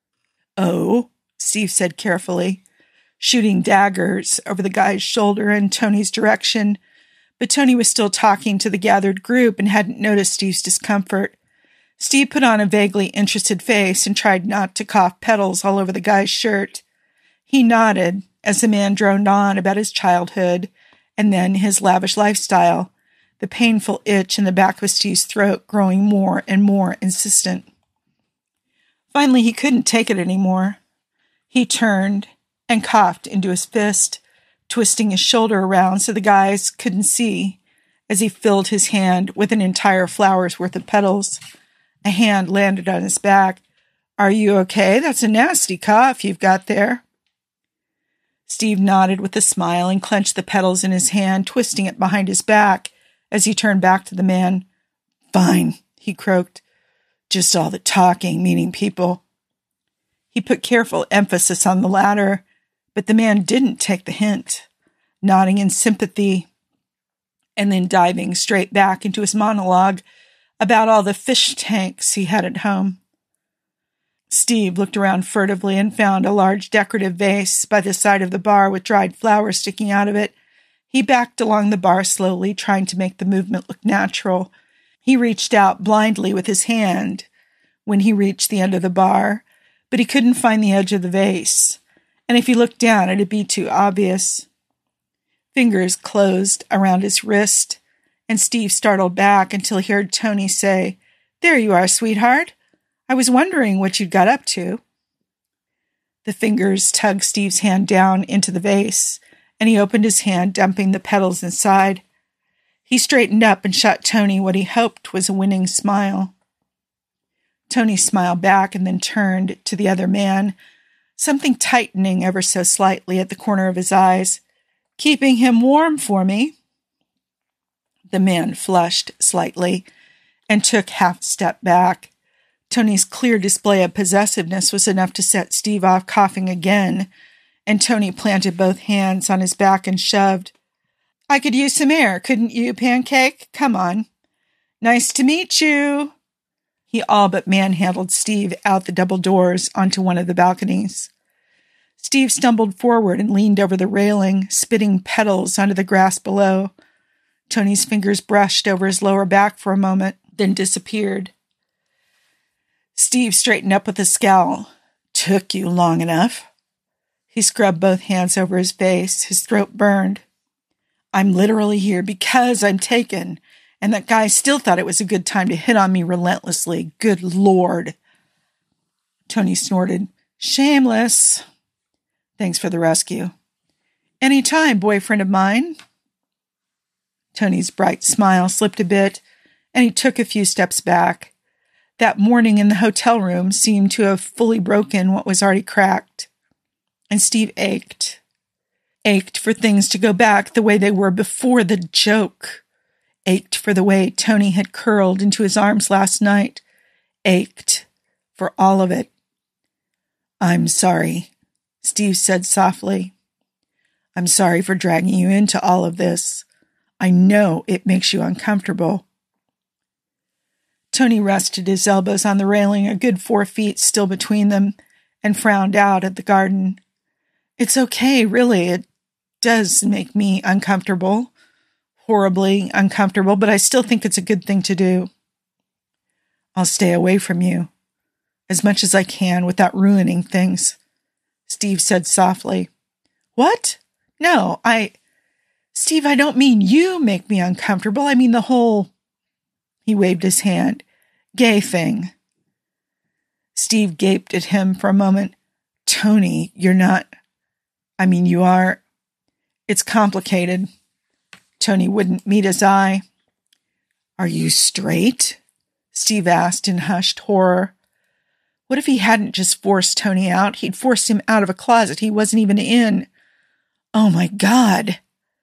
S1: Oh, Steve said carefully, shooting daggers over the guy's shoulder in Tony's direction, but Tony was still talking to the gathered group and hadn't noticed Steve's discomfort. Steve put on a vaguely interested face and tried not to cough petals all over the guy's shirt. He nodded as the man droned on about his childhood and then his lavish lifestyle, the painful itch in the back of Steve's throat growing more and more insistent. Finally, he couldn't take it anymore. He turned and coughed into his fist, twisting his shoulder around so the guys couldn't see as he filled his hand with an entire flower's worth of petals. A hand landed on his back. Are you okay? That's a nasty cough you've got there. Steve nodded with a smile and clenched the petals in his hand, twisting it behind his back as he turned back to the man. Fine, he croaked. Just all the talking, meeting people. He put careful emphasis on the latter, but the man didn't take the hint, nodding in sympathy and then diving straight back into his monologue about all the fish tanks he had at home. Steve looked around furtively and found a large decorative vase by the side of the bar with dried flowers sticking out of it. He backed along the bar slowly, trying to make the movement look natural. He reached out blindly with his hand when he reached the end of the bar, but he couldn't find the edge of the vase, and if he looked down, it'd be too obvious. Fingers closed around his wrist, and Steve startled back until he heard Tony say, There you are, sweetheart. I was wondering what you'd got up to. The fingers tugged Steve's hand down into the vase, and he opened his hand, dumping the petals inside. He straightened up and shot Tony what he hoped was a winning smile. Tony smiled back and then turned to the other man, something tightening ever so slightly at the corner of his eyes. Keeping him warm for me. The man flushed slightly and took half a step back. Tony's clear display of possessiveness was enough to set Steve off coughing again, and Tony planted both hands on his back and shoved. I could use some air, couldn't you, Pancake? Come on. Nice to meet you. He all but manhandled Steve out the double doors onto one of the balconies. Steve stumbled forward and leaned over the railing, spitting petals onto the grass below. Tony's fingers brushed over his lower back for a moment, then disappeared. Steve straightened up with a scowl. Took you long enough. He scrubbed both hands over his face. His throat burned. I'm literally here because I'm taken, And that guy still thought it was a good time to hit on me relentlessly. Good Lord. Tony snorted. Shameless. Thanks for the rescue. Any time, boyfriend of mine. Tony's bright smile slipped a bit, and he took a few steps back. That morning in the hotel room seemed to have fully broken what was already cracked. And Steve ached. Ached for things to go back the way they were before the joke. Ached for the way Tony had curled into his arms last night. Ached for all of it. I'm sorry, Steve said softly. I'm sorry for dragging you into all of this. I know it makes you uncomfortable. Tony rested his elbows on the railing, a good four feet still between them, and frowned out at the garden. It's okay, really. It does make me uncomfortable. Horribly uncomfortable, but I still think it's a good thing to do. I'll stay away from you as much as I can without ruining things, Steve said softly. What? No, I... Steve, I don't mean you make me uncomfortable. I mean the whole... He waved his hand. Gay thing. Steve gaped at him for a moment. Tony, you're not... I mean, you are... It's complicated. Tony wouldn't meet his eye. Are you straight? Steve asked in hushed horror. What if he hadn't just forced Tony out? He'd forced him out of a closet he wasn't even in. Oh, my God.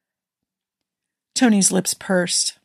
S1: Tony's lips pursed.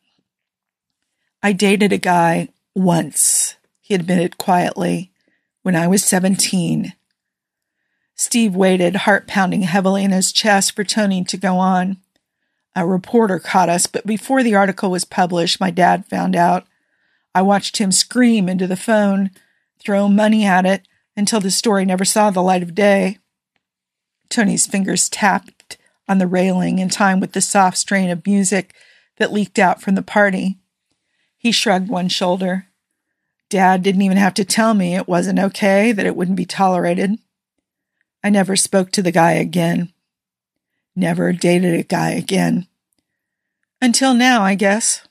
S1: I dated a guy once, he admitted quietly, when I was seventeen. Steve waited, heart pounding heavily in his chest, for Tony to go on. A reporter caught us, but before the article was published, my dad found out. I watched him scream into the phone, throw money at it, until the story never saw the light of day. Tony's fingers tapped on the railing in time with the soft strain of music that leaked out from the party. He shrugged one shoulder. Dad didn't even have to tell me it wasn't okay, that it wouldn't be tolerated. I never spoke to the guy again. Never dated a guy again. Until now, I guess.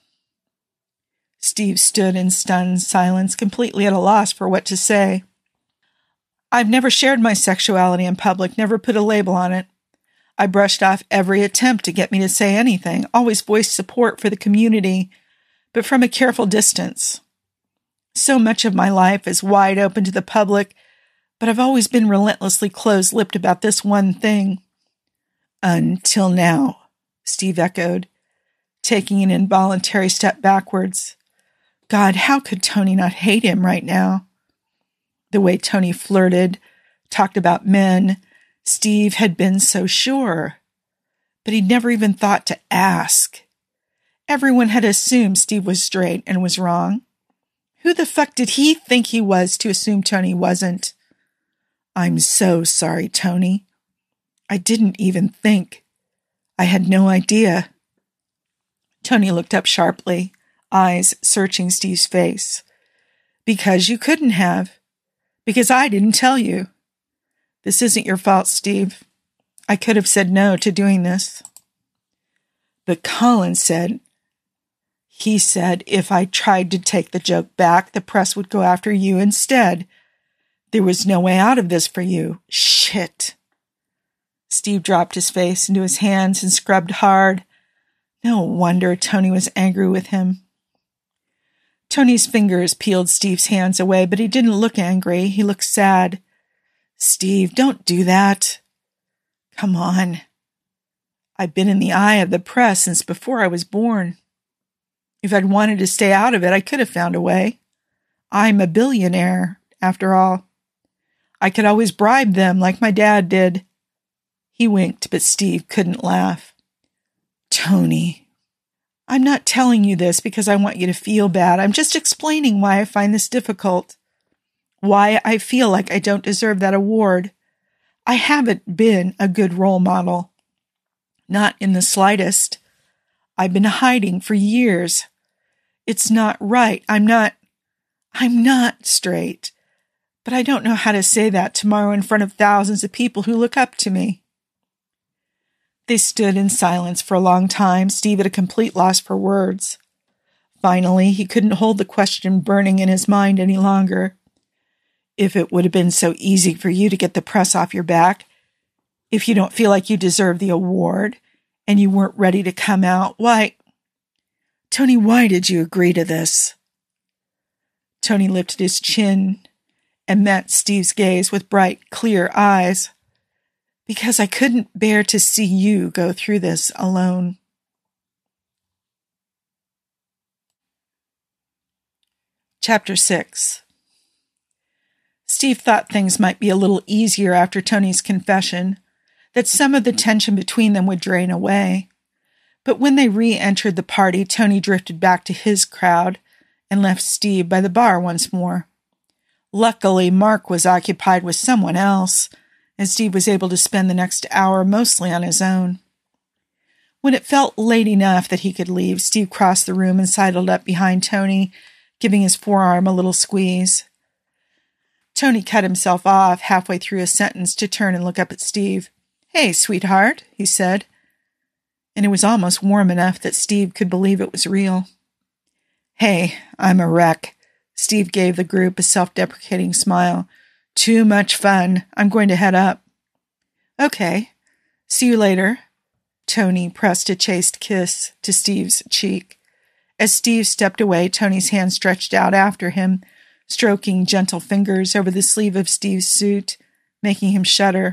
S1: Steve stood in stunned silence, completely at a loss for what to say. I've never shared my sexuality in public, never put a label on it. I brushed off every attempt to get me to say anything, always voiced support for the community, but from a careful distance. So much of my life is wide open to the public, but I've always been relentlessly close-lipped about this one thing. Until now, Steve echoed, taking an involuntary step backwards. God, how could Tony not hate him right now? The way Tony flirted, talked about men, Steve had been so sure. But he'd never even thought to ask. Everyone had assumed Steve was straight and was wrong. Who the fuck did he think he was to assume Tony wasn't? I'm so sorry, Tony. I didn't even think. I had no idea. Tony looked up sharply, eyes searching Steve's face. Because you couldn't have. Because I didn't tell you. This isn't your fault, Steve. I could have said no to doing this. But Colin said, he said if I tried to take the joke back, the press would go after you instead. There was no way out of this for you. Shit. Steve dropped his face into his hands and scrubbed hard. No wonder Tony was angry with him. Tony's fingers peeled Steve's hands away, but he didn't look angry. He looked sad. Steve, don't do that. Come on. I've been in the eye of the press since before I was born. If I'd wanted to stay out of it, I could have found a way. I'm a billionaire, after all. I could always bribe them like my dad did. He winked, but Steve couldn't laugh. Tony, I'm not telling you this because I want you to feel bad. I'm just explaining why I find this difficult. Why I feel like I don't deserve that award. I haven't been a good role model. Not in the slightest. I've been hiding for years. It's not right. I'm not, I'm not straight. But I don't know how to say that tomorrow in front of thousands of people who look up to me. They stood in silence for a long time, Steve at a complete loss for words. Finally, he couldn't hold the question burning in his mind any longer. If it would have been so easy for you to get the press off your back, if you don't feel like you deserve the award, and you weren't ready to come out, why... Tony, why did you agree to this? Tony lifted his chin and met Steve's gaze with bright, clear eyes. Because I couldn't bear to see you go through this alone. Chapter six. Steve thought things might be a little easier after Tony's confession, that some of the tension between them would drain away. But when they re-entered the party, Tony drifted back to his crowd and left Steve by the bar once more. Luckily, Mark was occupied with someone else, and Steve was able to spend the next hour mostly on his own. When it felt late enough that he could leave, Steve crossed the room and sidled up behind Tony, giving his forearm a little squeeze. Tony cut himself off halfway through a sentence to turn and look up at Steve. "Hey, sweetheart," he said. And it was almost warm enough that Steve could believe it was real. "Hey, I'm a wreck." Steve gave the group a self-deprecating smile. "Too much fun. I'm going to head up." "Okay. See you later." Tony pressed a chaste kiss to Steve's cheek. As Steve stepped away, Tony's hand stretched out after him, stroking gentle fingers over the sleeve of Steve's suit, making him shudder.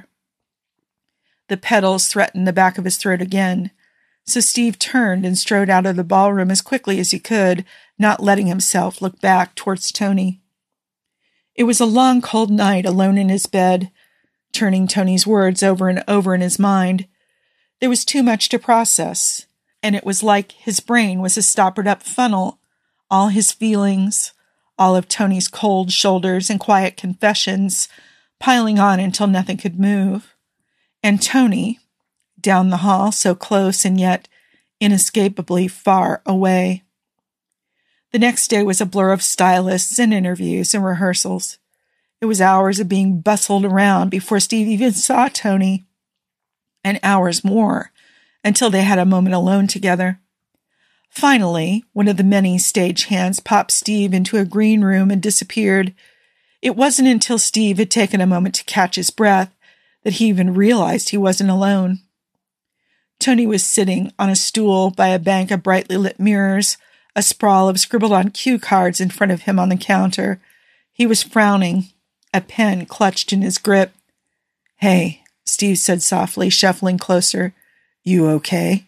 S1: The petals threatened the back of his throat again, so Steve turned and strode out of the ballroom as quickly as he could, not letting himself look back towards Tony. It was a long, cold night alone in his bed, turning Tony's words over and over in his mind. There was too much to process, and it was like his brain was a stoppered-up funnel, all his feelings, all of Tony's cold shoulders and quiet confessions, piling on until nothing could move. And Tony, down the hall, so close and yet inescapably far away. The next day was a blur of stylists and interviews and rehearsals. It was hours of being bustled around before Steve even saw Tony, and hours more until they had a moment alone together. Finally, one of the many stagehands popped Steve into a green room and disappeared. It wasn't until Steve had taken a moment to catch his breath that he even realized he wasn't alone. Tony was sitting on a stool by a bank of brightly lit mirrors, a sprawl of scribbled-on cue cards in front of him on the counter. He was frowning, a pen clutched in his grip. "Hey," Steve said softly, shuffling closer. "You okay?"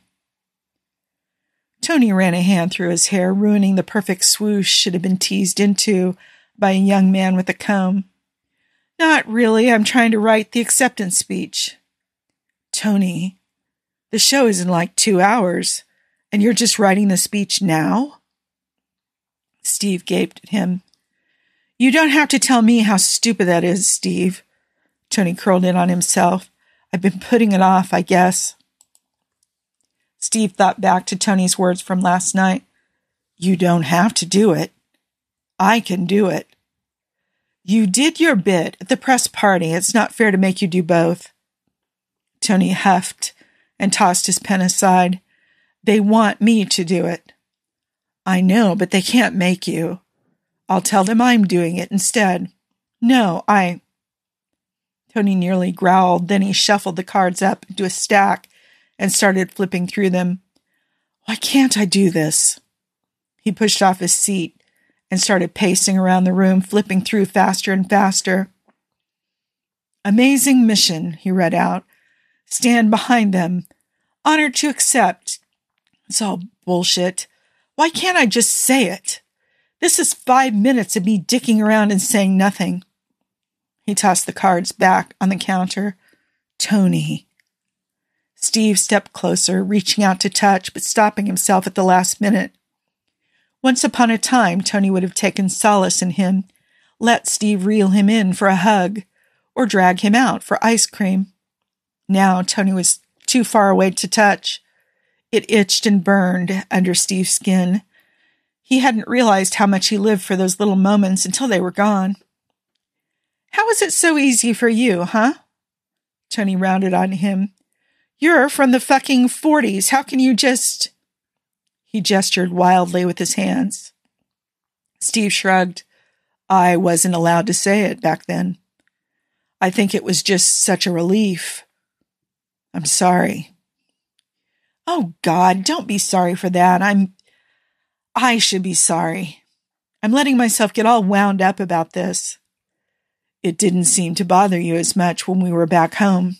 S1: Tony ran a hand through his hair, ruining the perfect swoosh it had been teased into by a young man with a comb. "Not really. I'm trying to write the acceptance speech." "Tony, the show is in like two hours, and you're just writing the speech now?" Steve gaped at him. "You don't have to tell me how stupid that is, Steve." Tony curled in on himself. "I've been putting it off, I guess." Steve thought back to Tony's words from last night. "You don't have to do it. I can do it." "You did your bit at the press party. It's not fair to make you do both." Tony huffed and tossed his pen aside. "They want me to do it." "I know, but they can't make you." "I'll tell them I'm doing it instead." "No, I..." Tony nearly growled, then he shuffled the cards up into a stack and started flipping through them. "Why can't I do this?" He pushed off his seat and started pacing around the room, flipping through faster and faster. "Amazing mission," he read out. "Stand behind them. Honored to accept." It's all bullshit. Why can't I just say it? This is five minutes of me dicking around and saying nothing. He tossed the cards back on the counter. "Tony." Steve stepped closer, reaching out to touch, but stopping himself at the last minute. Once upon a time, Tony would have taken solace in him, let Steve reel him in for a hug, or drag him out for ice cream. Now Tony was too far away to touch. It itched and burned under Steve's skin. He hadn't realized how much he lived for those little moments until they were gone. "How is it so easy for you, huh?" Tony rounded on him. "You're from the fucking forties. How can you just..." He gestured wildly with his hands. Steve shrugged. I wasn't allowed to say it back then. I think it was just such a relief. I'm sorry. Oh, God, don't be sorry for that. I'm... I should be sorry. I'm letting myself get all wound up about this. It didn't seem to bother you as much when we were back home.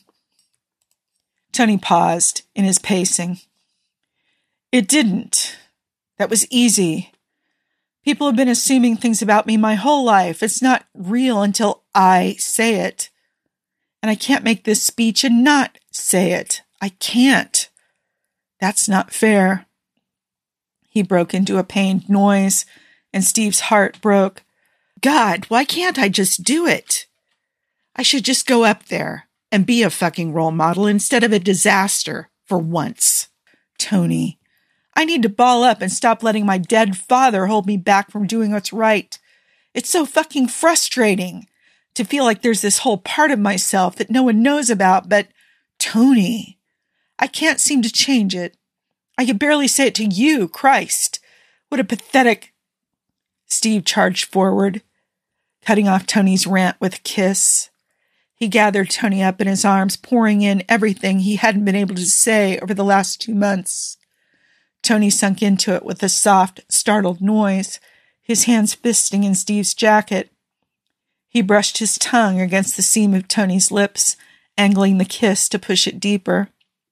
S1: Tony paused in his pacing. It didn't. That was easy. People have been assuming things about me my whole life. It's not real until I say it. And I can't make this speech and not say it. I can't. That's not fair. He broke into a pained noise, and Steve's heart broke. God, why can't I just do it? I should just go up there and be a fucking role model instead of a disaster for once. Tony, I need to ball up and stop letting my dead father hold me back from doing what's right. It's so fucking frustrating to feel like there's this whole part of myself that no one knows about, but Tony, I can't seem to change it. I can barely say it to you, Christ. What a pathetic... Steve charged forward, cutting off Tony's rant with a kiss. He gathered Tony up in his arms, pouring in everything he hadn't been able to say over the last two months. Tony sunk into it with a soft, startled noise, his hands fisting in Steve's jacket. He brushed his tongue against the seam of Tony's lips, angling the kiss to push it deeper.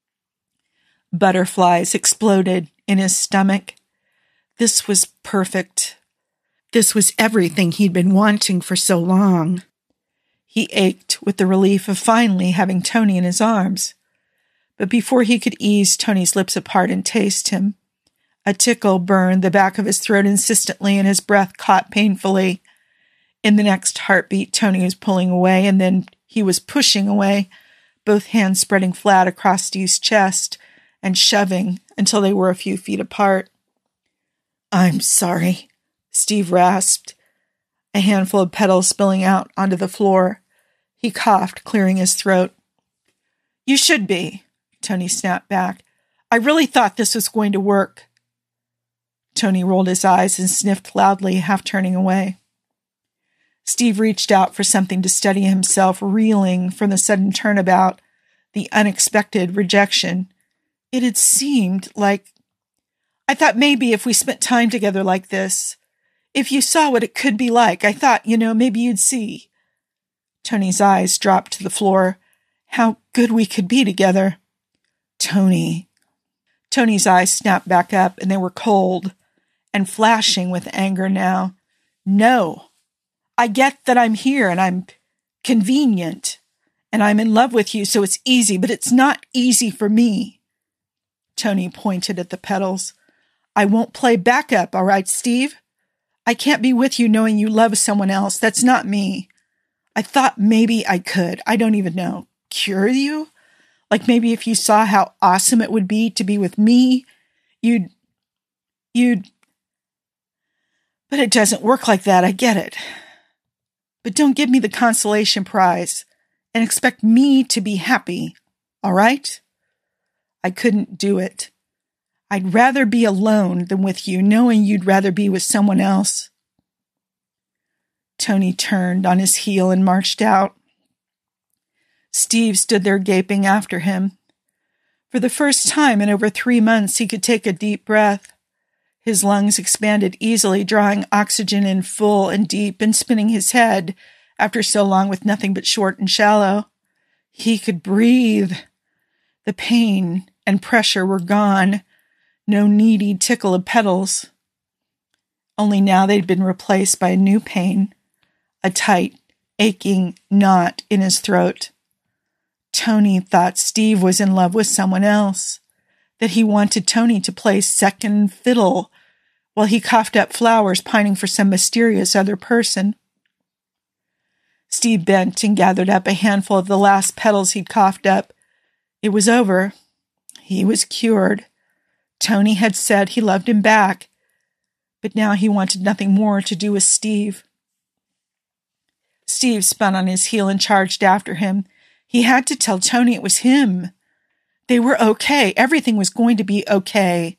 S1: Butterflies exploded in his stomach. This was perfect. This was everything he'd been wanting for so long. He ached with the relief of finally having Tony in his arms. But before he could ease Tony's lips apart and taste him, a tickle burned the back of his throat insistently and his breath caught painfully. In the next heartbeat, Tony was pulling away, and then he was pushing away, both hands spreading flat across Steve's chest and shoving until they were a few feet apart. I'm sorry, Steve rasped, a handful of petals spilling out onto the floor. He coughed, clearing his throat. You should be, Tony snapped back. I really thought this was going to work. Tony rolled his eyes and sniffed loudly, half turning away. Steve reached out for something to steady himself, reeling from the sudden turnabout, the unexpected rejection. It had seemed like... I thought maybe if we spent time together like this, if you saw what it could be like, I thought, you know, maybe you'd see. Tony's eyes dropped to the floor. How good we could be together. Tony. Tony's eyes snapped back up, and they were cold and flashing with anger now. No. I get that I'm here, and I'm convenient, and I'm in love with you, so it's easy, but it's not easy for me. Tony pointed at the petals. I won't play backup, all right, Steve? I can't be with you knowing you love someone else. That's not me. I thought maybe I could. I don't even know. Cure you? Like maybe if you saw how awesome it would be to be with me, you'd... You'd... But it doesn't work like that. I get it. But don't give me the consolation prize and expect me to be happy, all right? I couldn't do it. I'd rather be alone than with you, knowing you'd rather be with someone else. Tony turned on his heel and marched out. Steve stood there gaping after him. For the first time in over three months, he could take a deep breath. His lungs expanded easily, drawing oxygen in full and deep and spinning his head after so long with nothing but short and shallow. He could breathe. The pain and pressure were gone. No needy tickle of petals. Only now they'd been replaced by a new pain, a tight, aching knot in his throat. Tony thought Steve was in love with someone else, that he wanted Tony to play second fiddle while he coughed up flowers, pining for some mysterious other person. Steve bent and gathered up a handful of the last petals he'd coughed up. It was over. He was cured. Tony had said he loved him back, but now he wanted nothing more to do with Steve. Steve spun on his heel and charged after him. He had to tell Tony it was him. They were okay. Everything was going to be okay.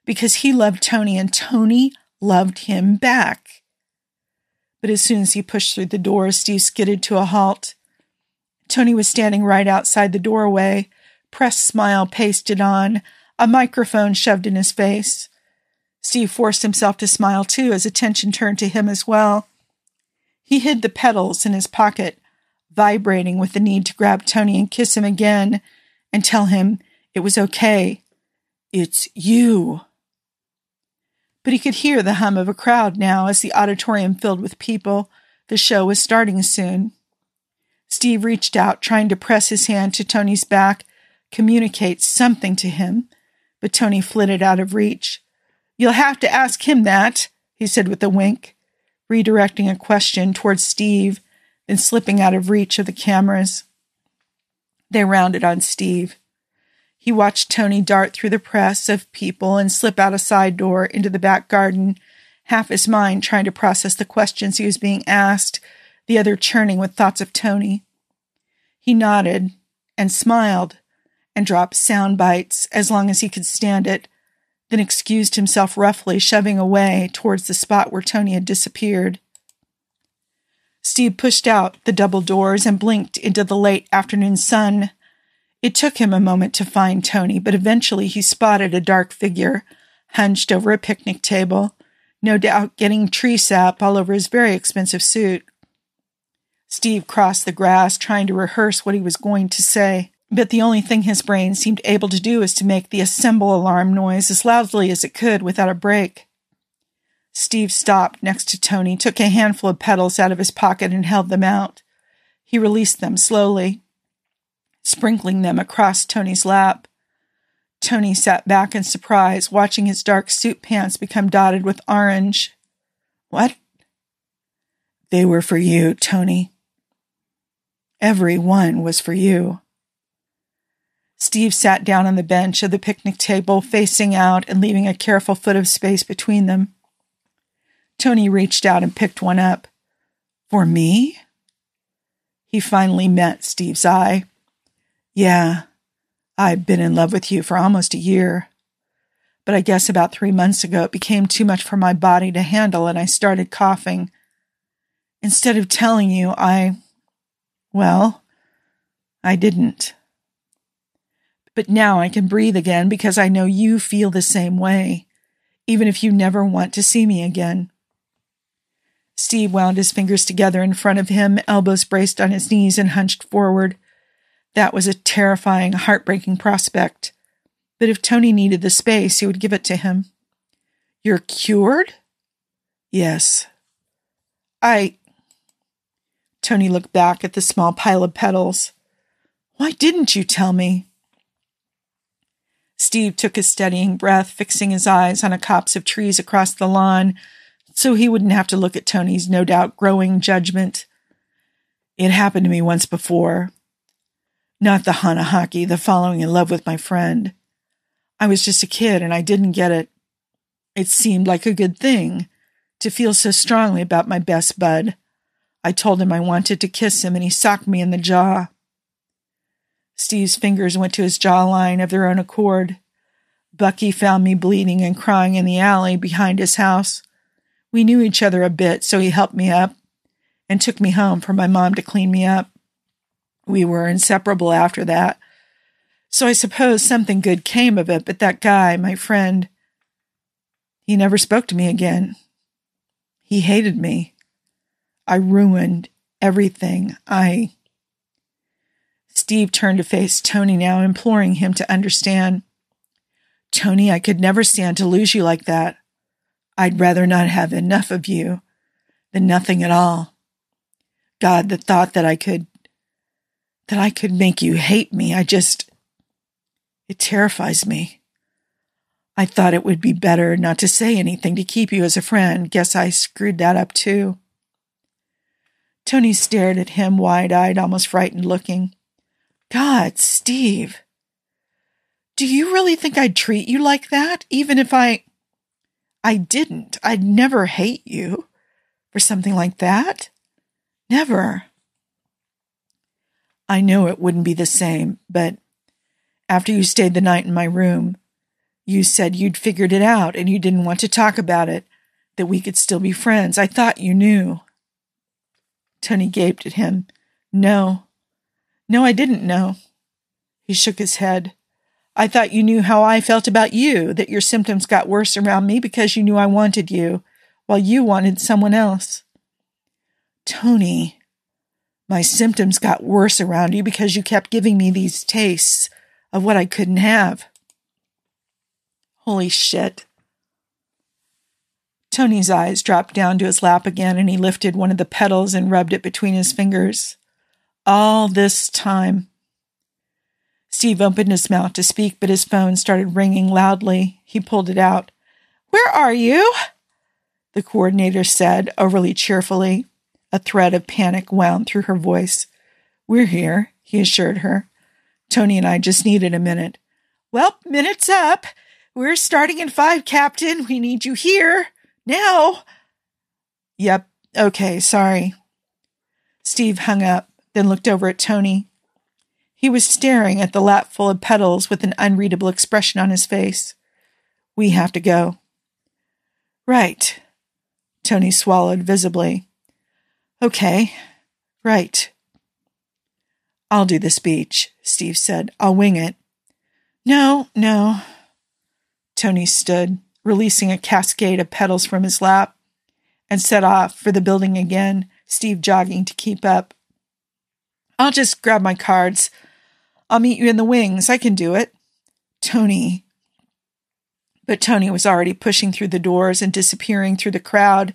S1: because he loved Tony and Tony loved him back. But as soon as he pushed through the door, Steve skidded to a halt. Tony was standing right outside the doorway, pressed smile pasted on, a microphone shoved in his face. Steve forced himself to smile too as attention turned to him as well. He hid the petals in his pocket, vibrating with the need to grab Tony and kiss him again and tell him it was okay. It's you. But he could hear the hum of a crowd now as the auditorium filled with people. The show was starting soon. Steve reached out, trying to press his hand to Tony's back, communicate something to him, but Tony flitted out of reach. "You'll have to ask him that," he said with a wink, redirecting a question towards Steve, then slipping out of reach of the cameras. They rounded on Steve. He watched Tony dart through the press of people and slip out a side door into the back garden, half his mind trying to process the questions he was being asked, the other churning with thoughts of Tony. He nodded and smiled and dropped sound bites as long as he could stand it, then excused himself roughly, shoving away towards the spot where Tony had disappeared. Steve pushed out the double doors and blinked into the late afternoon sun. It took him a moment to find Tony, but eventually he spotted a dark figure, hunched over a picnic table, no doubt getting tree sap all over his very expensive suit. Steve crossed the grass, trying to rehearse what he was going to say, but the only thing his brain seemed able to do was to make the assemble alarm noise as loudly as it could without a break. Steve stopped next to Tony, took a handful of petals out of his pocket and held them out. He released them slowly, sprinkling them across Tony's lap. Tony sat back in surprise, watching his dark suit pants become dotted with orange. "What?" "They were for you, Tony. Every one was for you." Steve sat down on the bench of the picnic table, facing out and leaving a careful foot of space between them. Tony reached out and picked one up. "For me?" He finally met Steve's eye. "Yeah, I've been in love with you for almost a year. But I guess about three months ago it became too much for my body to handle and I started coughing. Instead of telling you, I... well, I didn't. But now I can breathe again because I know you feel the same way, even if you never want to see me again." Steve wound his fingers together in front of him, elbows braced on his knees and hunched forward. That was a terrifying, heartbreaking prospect. But if Tony needed the space, he would give it to him. "You're cured?" "Yes." I... Tony looked back at the small pile of petals. "Why didn't you tell me?" Steve took a steadying breath, fixing his eyes on a copse of trees across the lawn so he wouldn't have to look at Tony's no doubt growing judgment. "It happened to me once before. Not the Hanahaki, the falling in love with my friend. I was just a kid and I didn't get it. It seemed like a good thing to feel so strongly about my best bud. I told him I wanted to kiss him and he socked me in the jaw." Steve's fingers went to his jawline of their own accord. "Bucky found me bleeding and crying in the alley behind his house. We knew each other a bit, so he helped me up and took me home for my mom to clean me up. We were inseparable after that. So I suppose something good came of it, but that guy, my friend, he never spoke to me again. He hated me. I ruined everything. I... Steve turned to face Tony now, imploring him to understand. "Tony, I could never stand to lose you like that. I'd rather not have enough of you than nothing at all. God, the thought that I could, that I could make you hate me, I just, it terrifies me. I thought it would be better not to say anything to keep you as a friend. Guess I screwed that up too." Tony stared at him, wide-eyed, almost frightened looking. "God, Steve, do you really think I'd treat you like that, even if I... I didn't. I'd never hate you for something like that. Never." "I know it wouldn't be the same, but after you stayed the night in my room, You said you'd figured it out and you didn't want to talk about it, that we could still be friends. I thought you knew. Tony gaped at him. No. No, I didn't know. He shook his head. I thought you knew how I felt about you, that your symptoms got worse around me because you knew I wanted you, while you wanted someone else. Tony, my symptoms got worse around you because you kept giving me these tastes of what I couldn't have. Holy shit. Tony's eyes dropped down to his lap again, and he lifted one of the petals and rubbed it between his fingers. All this time. Steve opened his mouth to speak, but his phone started ringing loudly. He pulled it out. Where are you? The coordinator said, overly cheerfully. A thread of panic wound through her voice. We're here, he assured her. Tony and I just needed a minute. Well, minute's up. We're starting in five, Captain. We need you here. Now. Yep. Okay, sorry. Steve hung up, then looked over at Tony. He was staring at the lap full of petals with an unreadable expression on his face. We have to go. Right. Tony swallowed visibly. Okay. Right. I'll do the speech, Steve said. I'll wing it. No, no. Tony stood, releasing a cascade of petals from his lap, and set off for the building again, Steve jogging to keep up. I'll just grab my cards. I'll meet you in the wings. I can do it. Tony. But Tony was already pushing through the doors and disappearing through the crowd.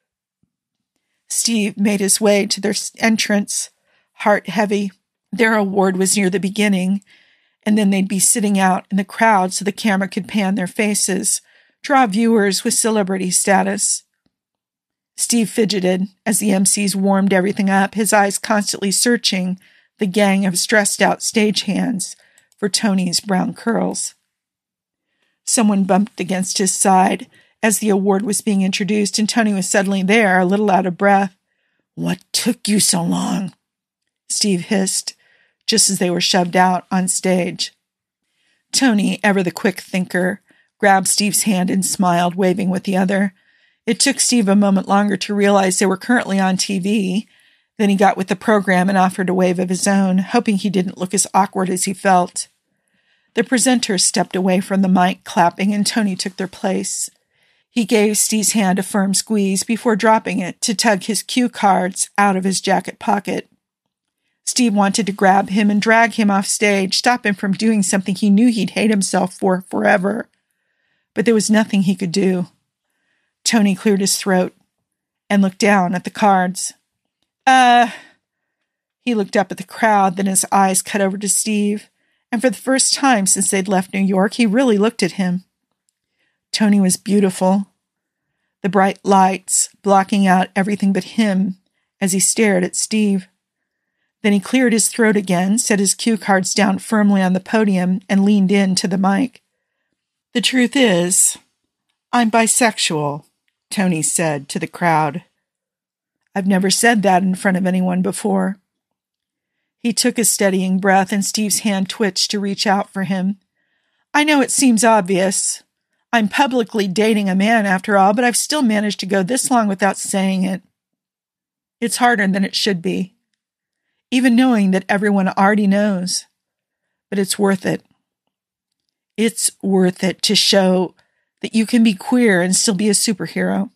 S1: Steve made his way to their entrance, heart heavy. Their award was near the beginning, and then they'd be sitting out in the crowd so the camera could pan their faces, draw viewers with celebrity status. Steve fidgeted as the M Cs warmed everything up, his eyes constantly searching the gang of stressed-out stagehands for Tony's brown curls. Someone bumped against his side as the award was being introduced, and Tony was suddenly there, a little out of breath. What took you so long? Steve hissed, just as they were shoved out on stage. Tony, ever the quick thinker, grabbed Steve's hand and smiled, waving with the other. It took Steve a moment longer to realize they were currently on T V. Then he got with the program and offered a wave of his own, hoping he didn't look as awkward as he felt. The presenters stepped away from the mic, clapping, and Tony took their place. He gave Steve's hand a firm squeeze before dropping it to tug his cue cards out of his jacket pocket. Steve wanted to grab him and drag him off stage, stop him from doing something he knew he'd hate himself for forever. But there was nothing he could do. Tony cleared his throat and looked down at the cards. Uh, he looked up at the crowd, then his eyes cut over to Steve, and for the first time since they'd left New York, he really looked at him. Tony was beautiful, the bright lights blocking out everything but him as he stared at Steve. Then he cleared his throat again, set his cue cards down firmly on the podium, and leaned in to the mic. The truth is, I'm bisexual, Tony said to the crowd. I've never said that in front of anyone before. He took a steadying breath, and Steve's hand twitched to reach out for him. I know it seems obvious. I'm publicly dating a man after all, but I've still managed to go this long without saying it. It's harder than it should be, even knowing that everyone already knows. But it's worth it. It's worth it to show that you can be queer and still be a superhero.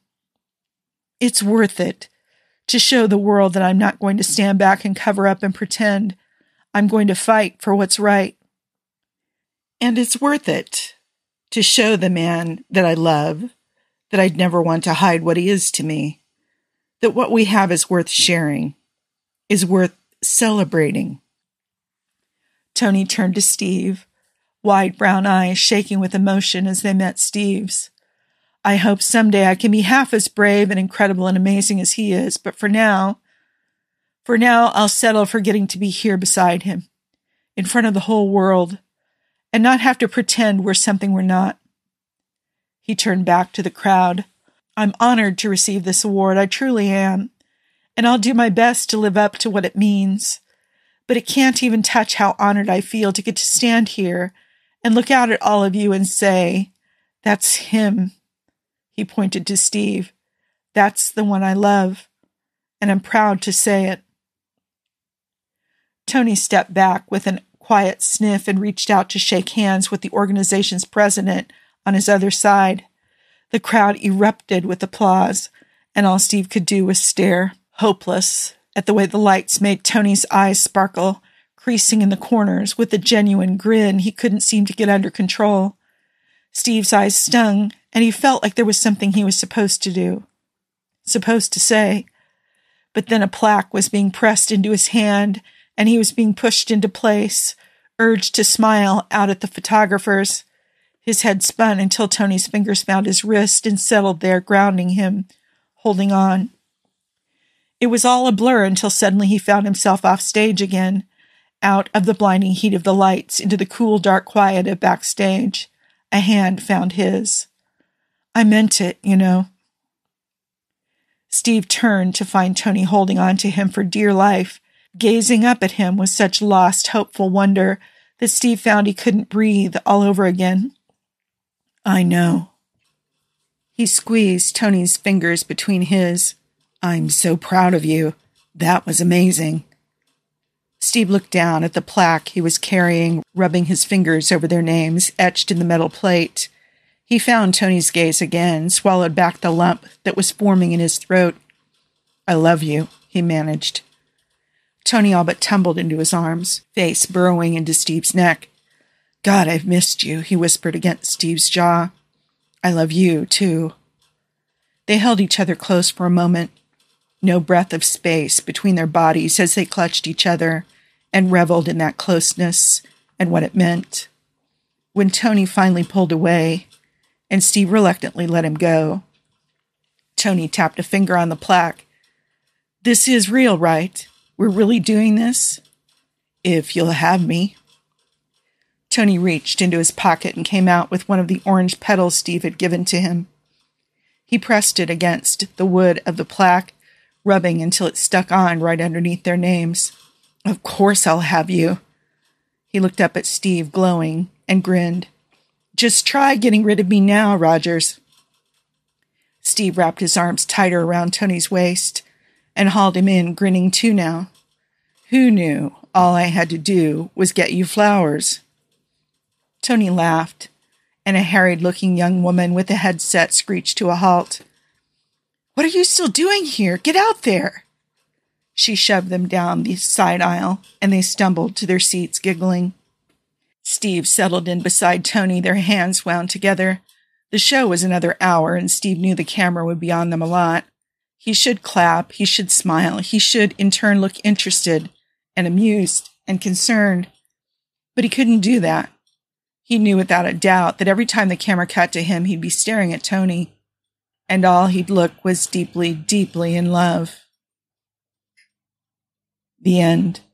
S1: It's worth it to show the world that I'm not going to stand back and cover up and pretend. I'm going to fight for what's right. And it's worth it to show the man that I love that I'd never want to hide what he is to me, that what we have is worth sharing, is worth celebrating. Tony turned to Steve, wide brown eyes shaking with emotion as they met Steve's. I hope someday I can be half as brave and incredible and amazing as he is, but for now, for now, I'll settle for getting to be here beside him, in front of the whole world, and not have to pretend we're something we're not. He turned back to the crowd. I'm honored to receive this award, I truly am, and I'll do my best to live up to what it means, but it can't even touch how honored I feel to get to stand here and look out at all of you and say, that's him. He pointed to Steve. That's the one I love, and I'm proud to say it. Tony stepped back with a quiet sniff and reached out to shake hands with the organization's president on his other side. The crowd erupted with applause, and all Steve could do was stare, hopeless, at the way the lights made Tony's eyes sparkle, creasing in the corners with a genuine grin he couldn't seem to get under control. Steve's eyes stung, and he felt like there was something he was supposed to do, supposed to say. But then a plaque was being pressed into his hand, and he was being pushed into place, urged to smile out at the photographers. His head spun until Tony's fingers found his wrist and settled there, grounding him, holding on. It was all a blur until suddenly he found himself off stage again, out of the blinding heat of the lights into the cool, dark quiet of backstage. A hand found his. I meant it, you know. Steve turned to find Tony holding on to him for dear life, gazing up at him with such lost, hopeful wonder that Steve found he couldn't breathe all over again. I know. He squeezed Tony's fingers between his. I'm so proud of you. That was amazing. Steve looked down at the plaque he was carrying, rubbing his fingers over their names etched in the metal plate. He found Tony's gaze again, swallowed back the lump that was forming in his throat. I love you, he managed. Tony all but tumbled into his arms, face burrowing into Steve's neck. God, I've missed you, he whispered against Steve's jaw. I love you, too. They held each other close for a moment. No breath of space between their bodies as they clutched each other and reveled in that closeness and what it meant. When Tony finally pulled away and Steve reluctantly let him go, Tony tapped a finger on the plaque. This is real, right? We're really doing this? If you'll have me. Tony reached into his pocket and came out with one of the orange petals Steve had given to him. He pressed it against the wood of the plaque, rubbing until it stuck on right underneath their names. Of course I'll have you. He looked up at Steve, glowing, and grinned. Just try getting rid of me now, Rogers. Steve wrapped his arms tighter around Tony's waist and hauled him in, grinning too now. Who knew all I had to do was get you flowers? Tony laughed, and a harried-looking young woman with a headset screeched to a halt. What are you still doing here? Get out there! She shoved them down the side aisle, and they stumbled to their seats, giggling. Steve settled in beside Tony, their hands wound together. The show was another hour, and Steve knew the camera would be on them a lot. He should clap, he should smile, he should in turn look interested and amused and concerned. But he couldn't do that. He knew without a doubt that every time the camera cut to him, he'd be staring at Tony, and all he'd look was deeply, deeply in love. The end.